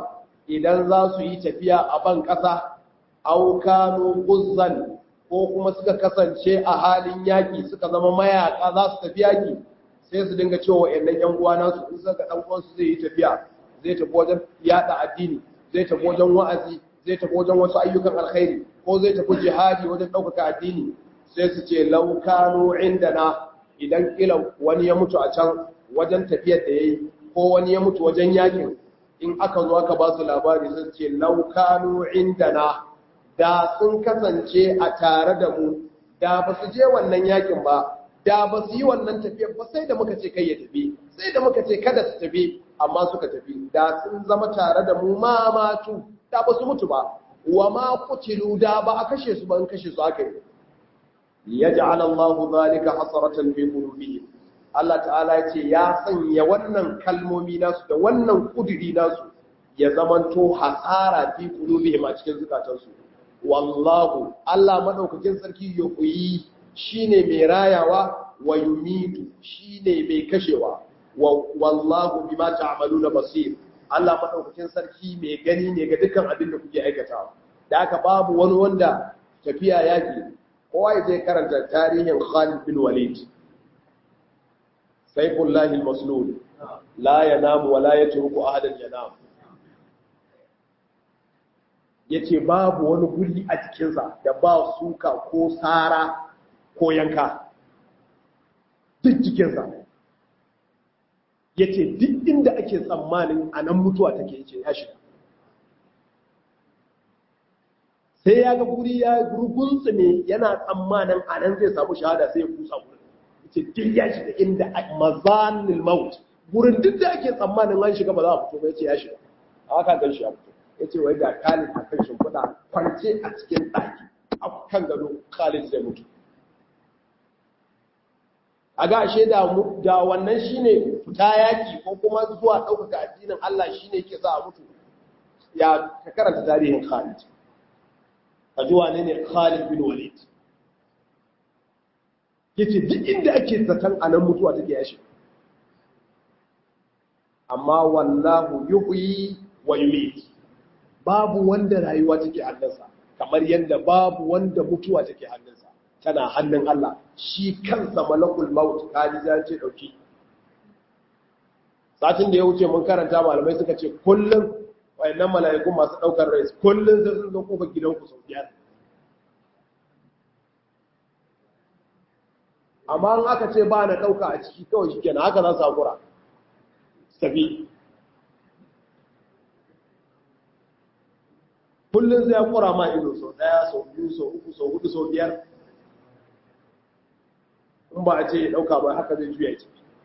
idan za su yi tafiya a ban ƙasa aw kanu guzzan ko kuma suka kasance a halin yaki suka zama mayaka za su tafi yaki sai su dinga cewa wayannan yan uwa nasu in suka dan uwan su zai yi tafiya zai tafi wajen yada addini zai tafi wajen wa'azi zai tafi wajen wasu ayyukan alkhairi ko zai tafi jihadi wajen ɗaukaka addini sai su ce law kanu indana idan kila wani ya mutu a can wajen tafiyar da yayi ko wani ya mutu wajen yakin in aka zo aka ba su labari sai su ce law kanu indana da sun kasance a tare da mu da ba su je wannan yakin ba da ba su yi wannan tafiyar ba sai da muka ce kai ya tafi sai da muka ce kada su tafi amma suka tafi da sun zama tare da mu ma matu da ba su mutu ba wa ma qutilu da ba a kashe su ba in kashe su aka yi yaj'al Allahu zalika hasratan fi qulubihim Allah ta'ala ya ce ya sanya wannan kalmomi nasu da wannan kudiri nasu ya zamanto hasara fi qulubihim a cikin zukatansu wallahu Allah madaukakin sarki yuhyi shine mai rayawa wa yumitu shine mai kashewa wallahu bima ta'maluna basir Allah madaukakin sarki mai gani ne ga dukkan abin da kuke aikatawa da haka babu wani wanda tafiya yaki kowa ya je karanta tarihin Khalid bin Walid sayfullahi al-maslul la yanamu wa la yatruku ahadan yanam yace babu wani guri a jikinsa da ba suka ko sara ko yanka duk jikinsa yace duk inda ake tsammanin anan mutuwa take yace ya shiga sai ya ga guri ya rugunsu ne yana tsammanin anan zai samu shahada sai ya kusa gurin yace duk ya shiga inda mazanil maut gurin duk da ake tsammanin an shiga ba za a fito ba yace ya shiga haka gan shi ya fito yace wai ga Khalid a kan shimfiɗa kwance a cikin ɗaki a kan gado Khalid zai mutu a ga ashe da da wannan shine fita yaki ko kuma zuwa ɗaukaka addinin Allah shine yake sa a mutu ya ka karanta tarihin Khalid a zuwa ne ne Khalid bin Walid yace duk inda ake zaton anan mutuwa take yashi amma wallahu yuhyi wa yumiit babu wanda rayuwa take hannunsa kamar yadda babu wanda mutuwa take hannunsa tana hannun Allah shi kansa malakul maut kaji zan ce dauki satin da ya wuce mun karanta malamai suka ce kullum wayannan mala'ikun masu daukar rai kullum sai sun zo kofar gidanku sau biyar amma an aka ce ba na dauka a ciki kawai shikenan haka za su hakura sabi kullum zai kura ma ido sau daya sau biyu sau uku sau hudu sau biyar in ba a ce ya dauka ba haka zai juya ce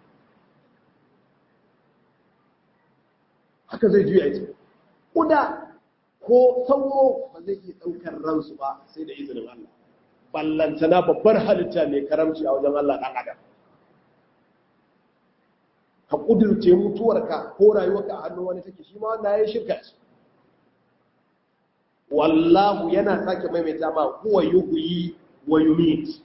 haka zai juya ce kuda ko sauro ba zai iya daukar ransu ba sai da izinin Allah ballantana babbar halitta mai karamci a wajen Allah dan adam ka kudurce mutuwarka ko rayuwarka a hannun wani take shi ma wanda ya yi shirka ce wallahu yana sake maimaita ma huwa yuhyi wa yumiit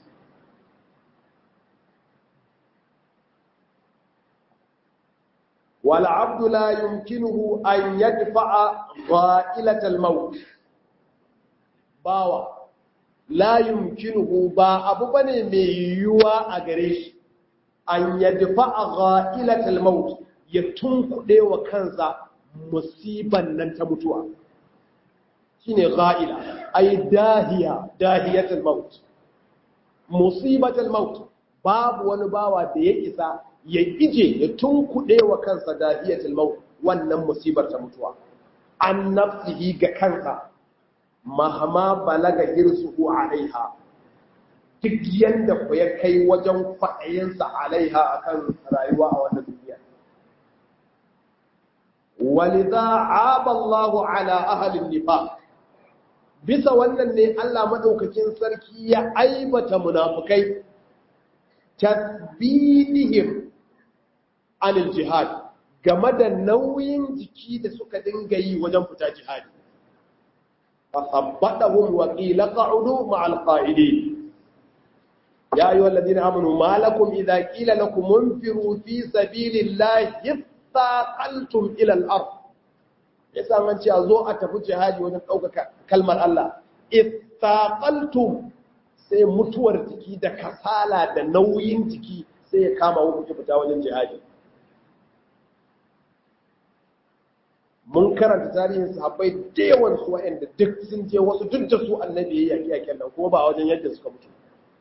wal abdu la yumkinuhu an yadfa'a gha'ilat al maut bawa la yumkinuhu ba abu bane mai yiwuwa a gare shi an yadfa'a gha'ilat al maut ya tunkuɗe wa kansa musiban nan ta mutuwa shine gha'ila ay dahiya dahiyatul maut musibatul maut babu wani bawa da ya isa ya ije ya tunkuɗe wa kansa dahiyatul maut wannan musibar ta mutuwa an nafsihi ga kansa mahama balaga hirsuhu alaiha duk yanda ku ya kai wajen fa'ayinsa alaiha akan rayuwa a wannan duniya walidha aba Allahu ala ahli nifaq bisa wannan ne Allah madaukakin sarki ya aibata munafikai tasbidihim anil jihad game da nauyin jiki da suka dinga yi wajen fita jihadi fa sabbadahum wa qila qa'udu ma'al qa'idin ya ayyuhal ladina amanu ma lakum idha qila lakum infiru fi sabilillahi thaqaltum ila al-ard yasa an ce a zo a tafi jihadi wajen ɗaukaka kalmar Allah istaqaltum sai mutuwar jiki da kasala da nauyin jiki sai ya kama ku fita wajen jihadi. Mun karanta tarihin sahabbai da yawan su wa'anda duk sun je wasu duk da su annabi ya yaki yakin nan kuma ba wajen yadda suka mutu.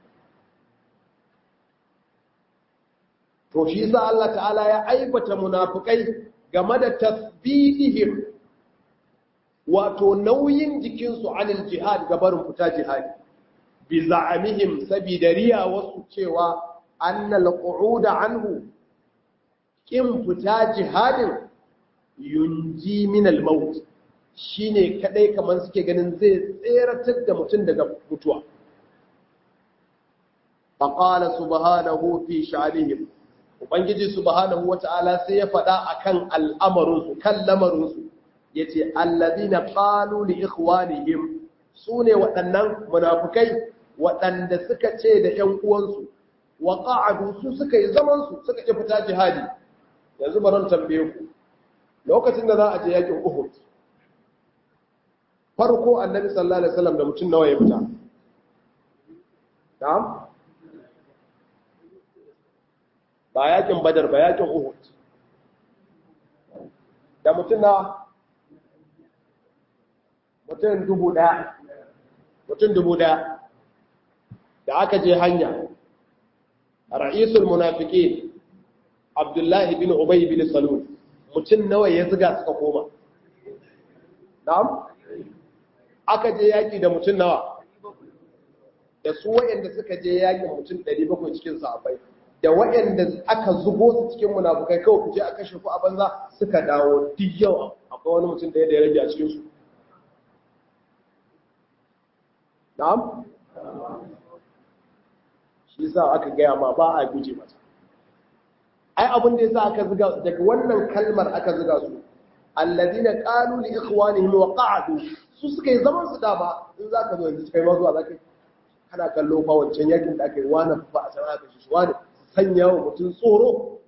To shi yasa Allah ta'ala ya aibata munafikai game da tasbihihim wato nauyin jikinsu anil jihad gabarin fita jihadi bi za'amihim sabida riya wasu cewa annal qu'uda anhu kin fita jihadin yunji min al-maut shine kadai kaman suke ganin zai tseratar da mutum daga mutuwa. faqala subhanahu fi sha'anihim ubangiji subhanahu wata'ala sai ya faɗa akan al'amarin su kan lamarin su yace alladhina qalu li ikhwanihim sune waɗannan munafikai waɗanda suka ce da ƴan uwansu wa qa'adu su suka yi zaman su suka ki fita jihadi. Yanzu baran tambaye ku lokacin da za a je yakin Uhud farko annabi sallallahu alaihi wasallam da mutum nawa ya fita? Na'am, ba yakin Badar ba yakin Uhud da mutum na mutum dubu daya mutum dubu daya da aka je hanya ra'isul munafiqin Abdullahi bin Ubay bin Salul mutum nawa ya ziga suka koma? Na'am, aka je yaki da mutum nawa? Da su wayanda suka je yakin mutum ɗari bakwai cikin sahabbai da wayanda aka zubo su cikin munafikai kawai ku je a kashe ku a banza suka dawo duk yau akwai wani mutum da ya rage a cikin su? Na'am, shi yasa aka gaya ma ba a guje mata. Ai abin da yasa aka zuga daga wannan kalmar aka zuga su alladina qalu li ikhwanihim wa qa'adu su suka yi zaman su dama in zaka zo yanzu kai ma zuwa zaka kana kallo fa wancan yakin da aka yi wani fa a sana da shi wani sanya wa mutum tsoro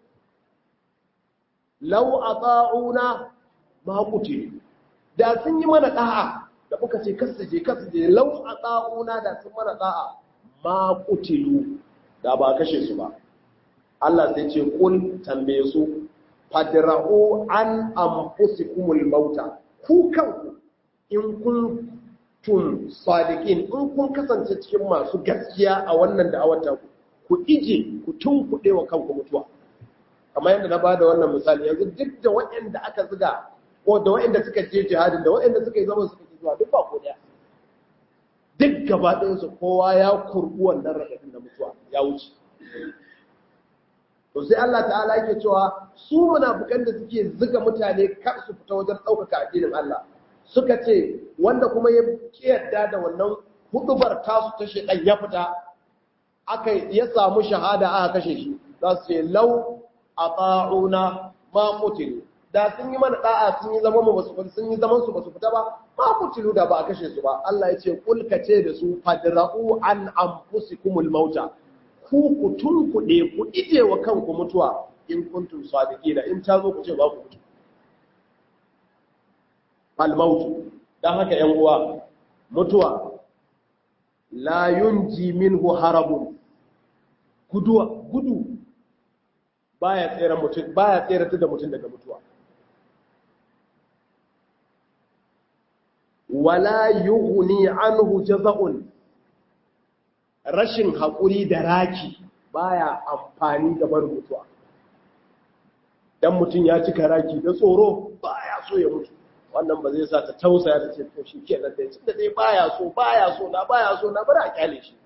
law ata'una ma quti da sun yi mana da'a da muka ce kasaje kasaje law ata'una da sun mana da'a ma qutilu da ba kashe su ba. Allah sai ce kun tambaye su fadra'u an anfusikumul mauta ku kanku in kun tun sadiqin in kun kasance cikin masu gaskiya a wannan da'awar ta ku ije ku tunkuɗe wa kanku mutuwa. Kamar yadda na bada wannan misali yanzu duk da waɗanda aka zuga ko da waɗanda suka je jihadin da waɗanda suka yi zaman suka ji zuwa duk ba ko daya duk gaba ɗayan su kowa ya kurbu wannan raɗaɗin da mutuwa ya wuce. To sai Allah ta'ala yake cewa su munafikan da suke zuga mutane kar su fita wajen ɗaukaka addinin Allah suka ce wanda kuma ya kiyarda da wannan hudubar tasu ta shedan ya fita aka ya samu shahada aka kashe shi za su ce law ata'una ma qutilu da sun yi mana da'a sun yi zaman mu basu sun yi zaman su basu fita ba ma qutilu da ba a kashe su ba. Allah ya ce kul kace da su fadra'u an anfusikumul mauta ku ku tunkuɗe ku ije wa kanku mutuwa in kuntum sadiqina in ta zo ku ce ba ku mutu al mautu. Dan haka yan uwa mutuwa la yunji minhu harabun guduwa gudu baya tsere mutum baya tsere da mutum daga mutuwa wala yughni anhu jaza'un rashin haƙuri da raki baya amfani da bar mutuwa. Dan mutum ya cika raki da tsoro baya so ya mutu wannan ba zai sa ta tausaya da ce to shikenan dai tunda dai baya so baya so na baya so na bari a kyale shi.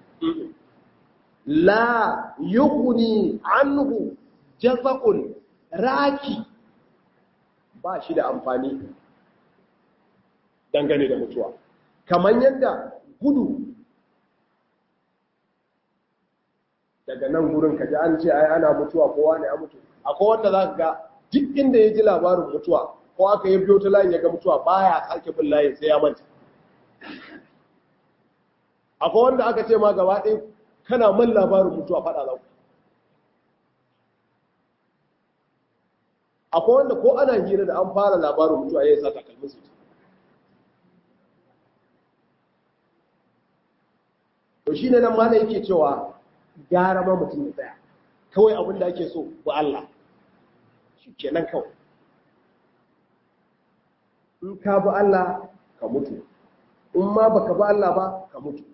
La yughni anhu jaza'un raki ba shi da amfani dangane da mutuwa kamar yadda gudu daga nan gurin ka ji an ce ai ana mutuwa kowa ne ya mutu akwai wanda za ka ga duk inda ya ji labarin mutuwa ko aka yi biyo ta layin ya ga mutuwa baya sake bin layin sai ya manta. Akwai wanda aka ce ma gaba ɗaya kana man labarin mutuwa faɗa za ku. akwai wanda ko ana hira da an fara labarin mutuwa ya sa takalmin su to shine nan ma yake cewa gara ma mutum ya tsaya kawai abin da ake so ba Allah shi kenan kawai in ka bi Allah ka mutu in ma baka bi Allah ba ka mutu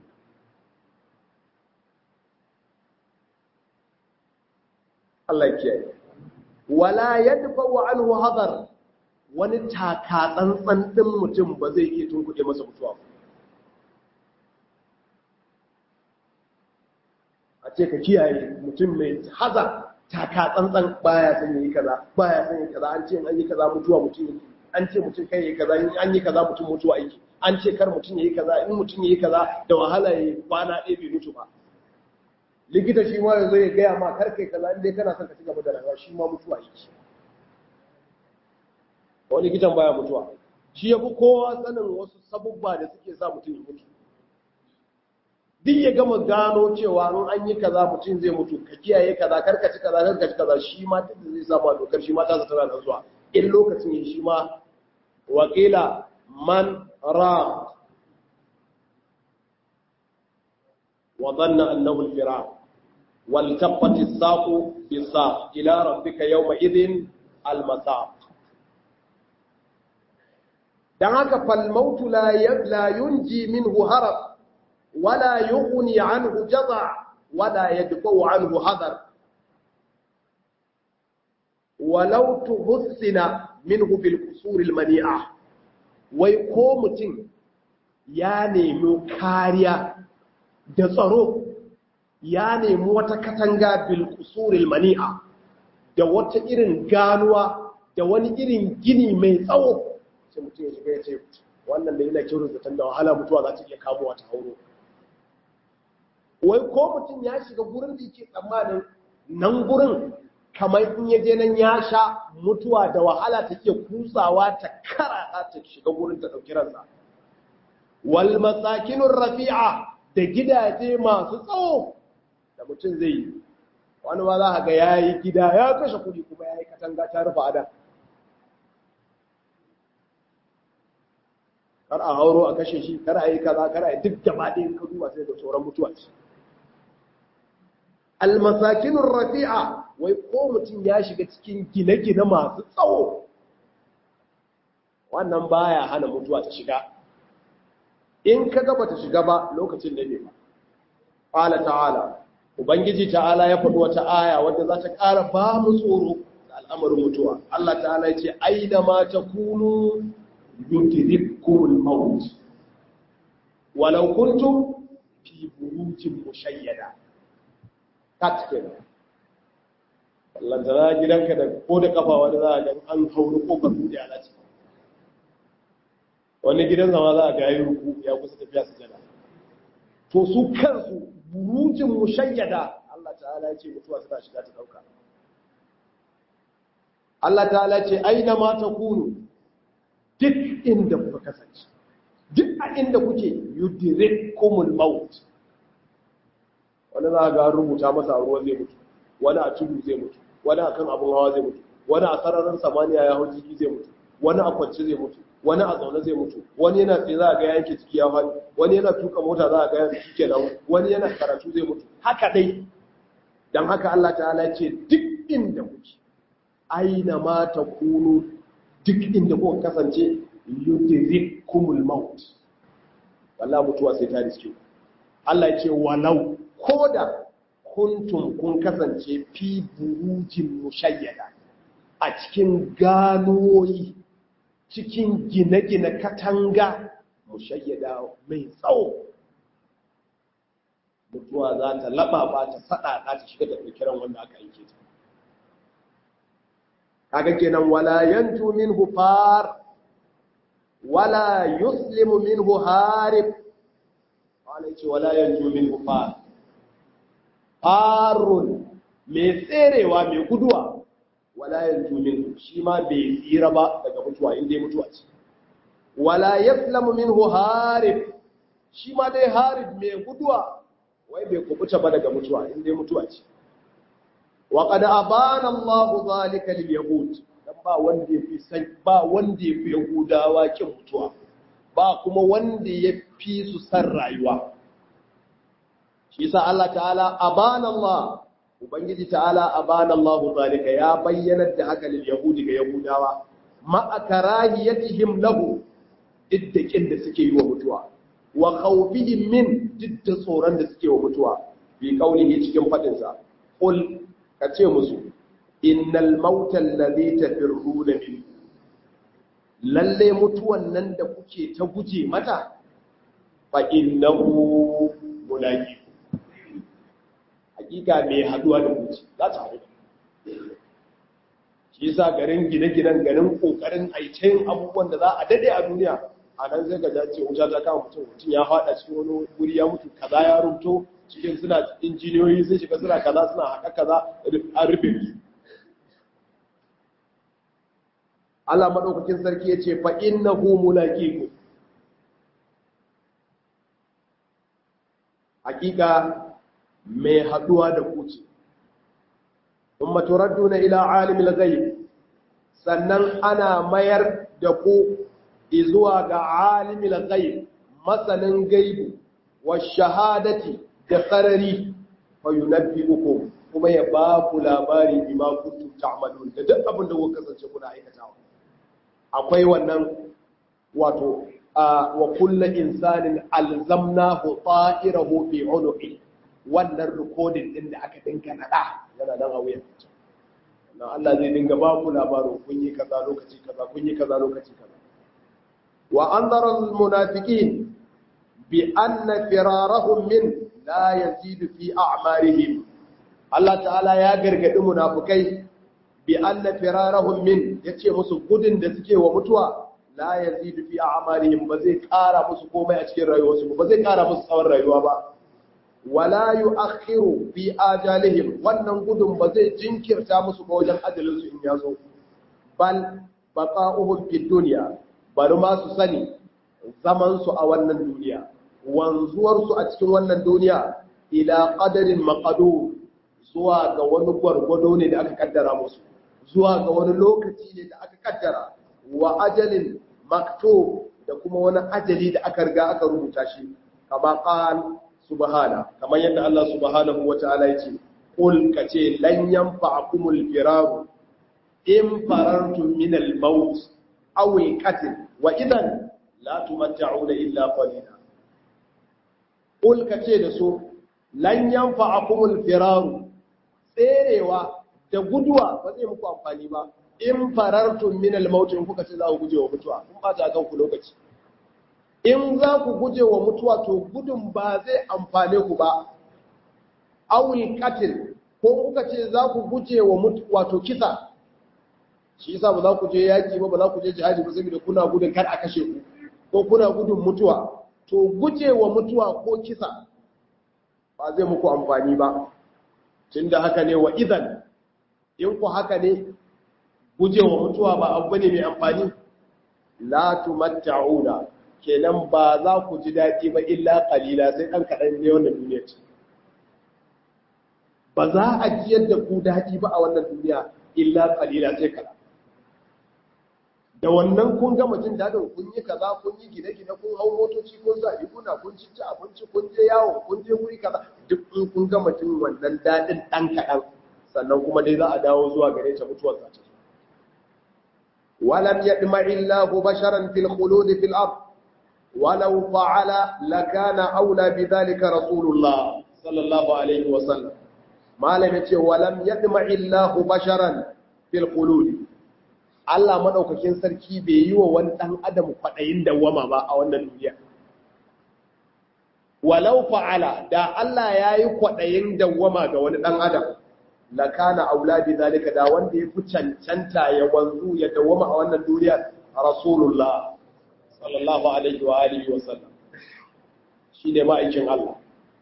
Allah ya kiyaye wala yadfa'u anhu hadar wani taka tsantsan din mutum ba zai iya tunkuɗe masa mutuwa ba a ce ka kiyaye mutum mai hazar taka tsantsan baya son yi kaza baya son yi kaza an ce an yi kaza mutuwa mutum yake an ce mutum kai yi kaza in an yi kaza mutum mutuwa yake an ce kar mutum yayi kaza in mutum yayi kaza da wahala yayi kwana ɗaya bai mutu ba likita shi ma yanzu ya gaya ma kar kai kaza in dai kana son ka ci gaba da rayuwa shi ma mutuwa yake wani likitan baya mutuwa shi yafi kowa sanin wasu sabubba da suke sa mutum ya mutu duk ya gama gano cewa in an yi kaza mutum zai mutu ka kiyaye kaza karka ci kaza karka ci kaza shi ma duk zai samu a dokar shi ma ta zata nan zuwa in lokacin yin shi ma wakila man ra wa dhanna annahu al-firaq wal tabbati as-saqu bis-saq ila rabbika yawma idhin al-masaq dan haka fal mautu la la yunji minhu harab ولا يغني عنه جزع ولا يدفع عنه حذر ولو تحسن منه بالقصور المنيعة ويقوم متين ya nemi kariya da tsaro ya nemi wata katanga bil qusuril mani'a da wata irin ganuwa da wani irin gini mai tsawo sai mutum ya shiga ya ce wannan da yana kirin zaton da wahala mutuwa za ta iya kamowa ta hauro wai ko mutum ya shiga gurin da yake tsammanin nan gurin kamar in ya je nan ya sha mutuwa da wahala ta iya kusawa ta karata ta shiga gurin ta dauki ransa wal masakinur rafi'a da gidaje masu tsawo da mutum zai yi wani ma za ka ga yayi gida ya kashe kuɗi kuma yayi katanga ta rufe adan kar a hauro a kashe shi kar a yi kaza kar a yi duk gaba ɗaya ka duba sai da tsoron mutuwa ce almasakinur rafi'a wai ko mutum ya shiga cikin gine-gine masu tsawo wannan baya hana mutuwa ta shiga in ka gaba ta shiga ba lokacin da ne ba qala ta'ala ubangiji ta'ala ya faɗi wata aya wadda za ta ƙara ba mu tsoro da al'amarin mutuwa Allah ta'ala ya ce aina ma takunu yudrikkumul maut walau kuntum fi burujin mushayyada katke Allah tana gidanka da ko da kafa wani za a ga an hauri kofar buɗe alaci wani gidan zama za a ga yayi ruku ya kusa tafiya su jana to su kansu burujin mushayyada Allah ta'ala ya ce mutuwa tana shiga ta dauka Allah ta'ala ce aina ma takunu duk inda kuka kasance duk a inda kuke yudrikkumul maut wani za ga rubuta masa ruwa zai mutu wani a tudu zai mutu wani a kan abin hawa zai mutu wani a sararin samaniya ya hau jiki zai mutu wani a kwance zai mutu wani a zaune zai mutu wani yana tsaye za a ga yanke ciki ya faɗi wani yana tuka mota za a ga yanke ciki nan wani yana karatu zai mutu haka dai dan haka Allah ta'ala ce duk inda kuke aina ma takunu duk inda kuka kasance yudrikkumul maut wallahi mutuwa sai ta riske Allah ya ce walau koda kuntum kun kasance fi burujin mushayyada a cikin ganoyi cikin gine-gine katanga mushayyada mai tsawo mutuwa za ta laba ba ta fada ta shiga da kiran wanda aka aike ta kaga kenan wala yantu minhu far wala yuslimu minhu harib wala ce wala yantu minhu far farun mai tserewa mai guduwa wala yantu minhu shi ma bai tsira ba daga mutuwa inda ya mutuwa ce wala yaslamu minhu harib shi ma dai harib mai guduwa wai bai kubuta ba daga mutuwa inda ya mutuwa ce wa qad abana Allahu zalika lil yahud dan ba wanda yafi san ba wanda yafi yahudawa kin mutuwa ba kuma wanda yafi su san rayuwa shi yasa Allah ta'ala abana Allah ubangiji ta'ala abana Allahu zalika ya bayyana da haka lil yahudi ga yahudawa ma akrahiyatihim lahu diddakin da suke yi wa mutuwa wa khawfihim min didda tsoron da suke wa mutuwa bi kaulihi cikin fadin sa qul kace musu innal mauta alladhi tafirruna min lalle mutuwan nan da kuke ta guje mata fa innahu mulaqi hakika mai haduwa da kuci za ta haɗu shi yasa garin gine-ginen garin kokarin aikin abubuwan da za a dade a duniya a nan zai gaja ce wuta ta kama mutum mutum ya faɗa cikin wani guri ya mutu kaza ya rumto cikin suna injiniyoyi zai shiga suna kaza suna haka kaza an rufe su Allah madaukakin sarki ya ce fa innahu mulaqiku hakika mai haduwa da kuci thumma turadduna ila alimil ghaib sannan ana mayar da ku izuwa ga alimil ghaib masanin gaibu wa shahadati da sarari fa yunabbiukum kuma ya ba ku labari bima kuntum ta'malun da duk abin da kuka kasance kuna aikatawa akwai wannan wato wa kullu insanin alzamnahu ta'irahu fi unuqi wannan recording din da aka dinka nada yana nan a wuyan nan Allah zai dinga ba ku labarin kun yi kaza lokaci kaza kun yi kaza lokaci kaza wa anzara almunafiqin bi anna firarahum min la yazidu fi a'marihim Allah ta'ala ya gargadi munafikai bi anna firarahum min yace musu gudun da suke wa mutuwa la yazidu fi a'marihim ba zai kara musu komai a cikin rayuwarsu ba zai kara musu tsawon rayuwa ba wala yu'akhiru fi ajalihim wannan gudun ba zai jinkirta musu ba wajen ajalin su in yazo bal baqa'uhum fid dunya bari ma su sani zaman su a wannan duniya wanzuwar su a cikin wannan duniya ila qadarin maqdur zuwa ga wani gwargwado ne da aka kaddara musu zuwa ga wani lokaci ne da aka kaddara wa ajalin maktub da kuma wani ajali da aka riga aka rubuta shi kama qal subhana kamar yadda Allah subhanahu wataala yace qul kace lan yanfa'akumul firaru in farartum min al-maut aw al-qatl wa idan la tumatta'una illa qalila qul kace da su lan yanfa'akumul firaru tserewa da guduwa ba zai muku amfani ba in farartum min al-maut in kuka ce za ku guje wa mutuwa kun ba ta kan ku lokaci in za ku guje wa mutuwa to gudun ba zai amfane ku ba awul qatl ko kuka ce za ku guje wa mutuwa to kisa shi yasa ba za ku je yaki ba ba za ku je jihadi ba saboda kuna gudun kar a kashe ku ko kuna gudun mutuwa to guje wa mutuwa ko kisa ba zai muku amfani ba tunda haka ne wa idan in ku haka ne guje wa mutuwa ba abu ne mai amfani la tumatta'una kenan ba za ku ji daɗi ba illa qalila sai ɗan kaɗan ne wannan duniya ce ba za a ji yadda ku daɗi ba a wannan duniya illa qalila sai kaɗan da wannan kun gama jin daɗin kun yi kaza kun yi gine-gine kun hau motoci kun sa riguna kun ci ci abinci kun je yawo kun je wuri kaza duk in kun gama jin wannan daɗin ɗan kaɗan sannan kuma dai za a dawo zuwa gare ta mutuwar za ta zo ولم يدمع الله بشرا في الخلود في الأرض ولو فعل لكان أولى بذلك رسول الله صلى الله عليه وسلم ما لم يتي ولم يدمع الله بشرا في الخلود Allah madaukakin sarki bai yi wa wani dan adam kwadayin dawama ba a wannan duniya walau fa'ala da Allah yayi kwadayin dawama ga wani dan adam lakana auladi zalika da wanda ya fi cancanta ya wanzu ya dawama a wannan duniya rasulullah sallallahu alaihi wa alihi wa sallam shine ma'aikin Allah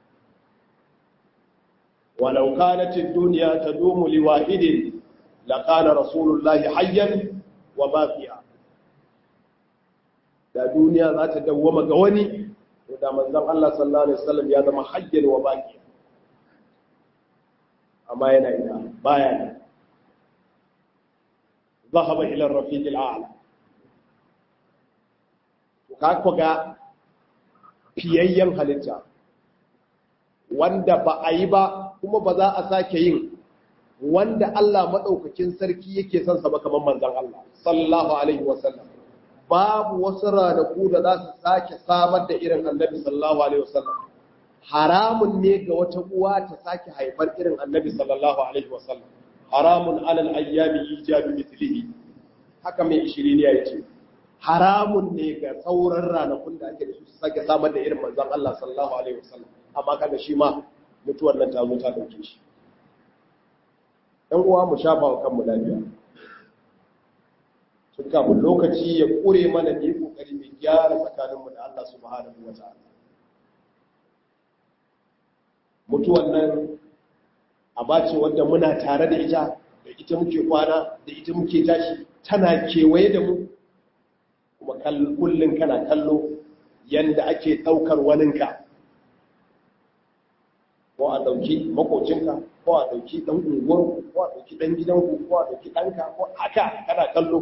walau kanat ad-dunya tadumu li wahidin lakana rasulullah hayyan wa baqiya da duniya za ta dawama ga wani to da manzon Allah sallallahu alaihi wasallam ya zama hayyan wa baqiya amma yana ina baya ne zahaba ila ar-rafiq al-a'la ka koga fiyayyen halitta wanda ba a yi ba kuma ba za a sake yin wanda Allah madaukakin sarki yake son sa ba kamar manzon Allah sallallahu alaihi wasallam babu wasu ranaku da za su sake samar da irin annabi sallallahu alaihi wasallam haramun ne ga wata uwa ta sake haifar irin annabi sallallahu alaihi wasallam haramun alal ayyami ijadu mithlihi haka mai ishirini ya ce haramun ne ga sauran ranakun da ake da su sake samar da irin manzon Allah sallallahu alaihi wasallam amma kaga shi ma mutuwar nan ta zo ta dauke shi dan uwa mu shafa wa kanmu lafiya sun kafin lokaci ya kure mana ne kokari mai gyara tsakaninmu da Allah subhanahu wataala mutuwan nan aba ce wanda muna tare da ita da ita muke kwana da ita muke tashi tana kewaye da mu kuma kullum kana kallo yanda ake daukar waninka ko a dauki makocinka ko a dauki dan unguwar ko a dauki dan gidanku ko a dauki danka ko haka kana kallo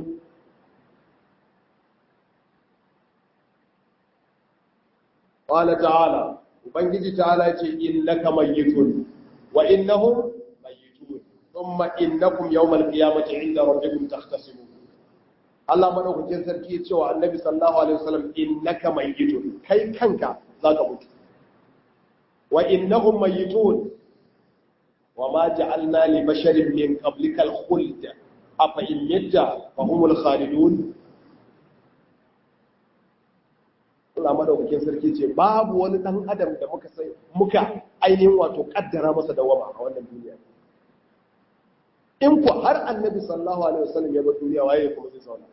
qala ta'ala ubangiji ta'ala ce innaka mayyitun wa innahum mayyitun thumma innakum yawmal qiyamati 'inda rabbikum takhtasimun Allah madaukakin sarki ya ce wa annabi sallallahu alaihi wasallam innaka mayyitun kai kanka zaka mutu wa innahum mayyitun wa ma ja'alna li basharin min qablika al-khuld afa in yatta fa humul khalidun Allah madaukakin sarki ce babu wani dan adam da muka sai muka ainihin wato kaddara masa dawama a wannan duniya in ku har annabi sallallahu alaihi wasallam ya bar duniya waye kuma zai zauna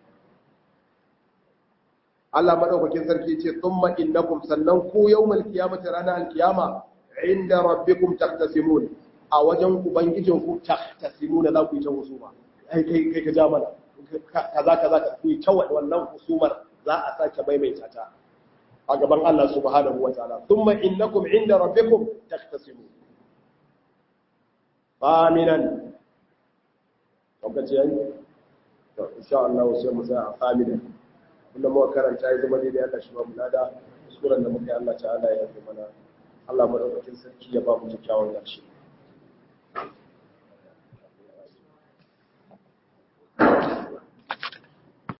Allah madaukakin sarki ce thumma innakum sannan ku yawmal qiyamati ranar alqiyama inda rabbikum tahtasimun a wajen ubangijin ku tahtasimuna za ku yi ta husuma ai kai kai ka ja mana kaza kaza ka ku yi ta wannan husumar za a sake maimaita ta a gaban Allah subhanahu wataala thumma innakum inda rabbikum tahtasimun aminan lokaci yayi to insha Allah sai mu sai a aminan kullum muka karanta ya zama daidai Allah shi ba mu lada kuskuren da muka yi Allah ta'ala ya yi mana Allah madaukakin sarki ya ba mu kyakkyawan ƙarshe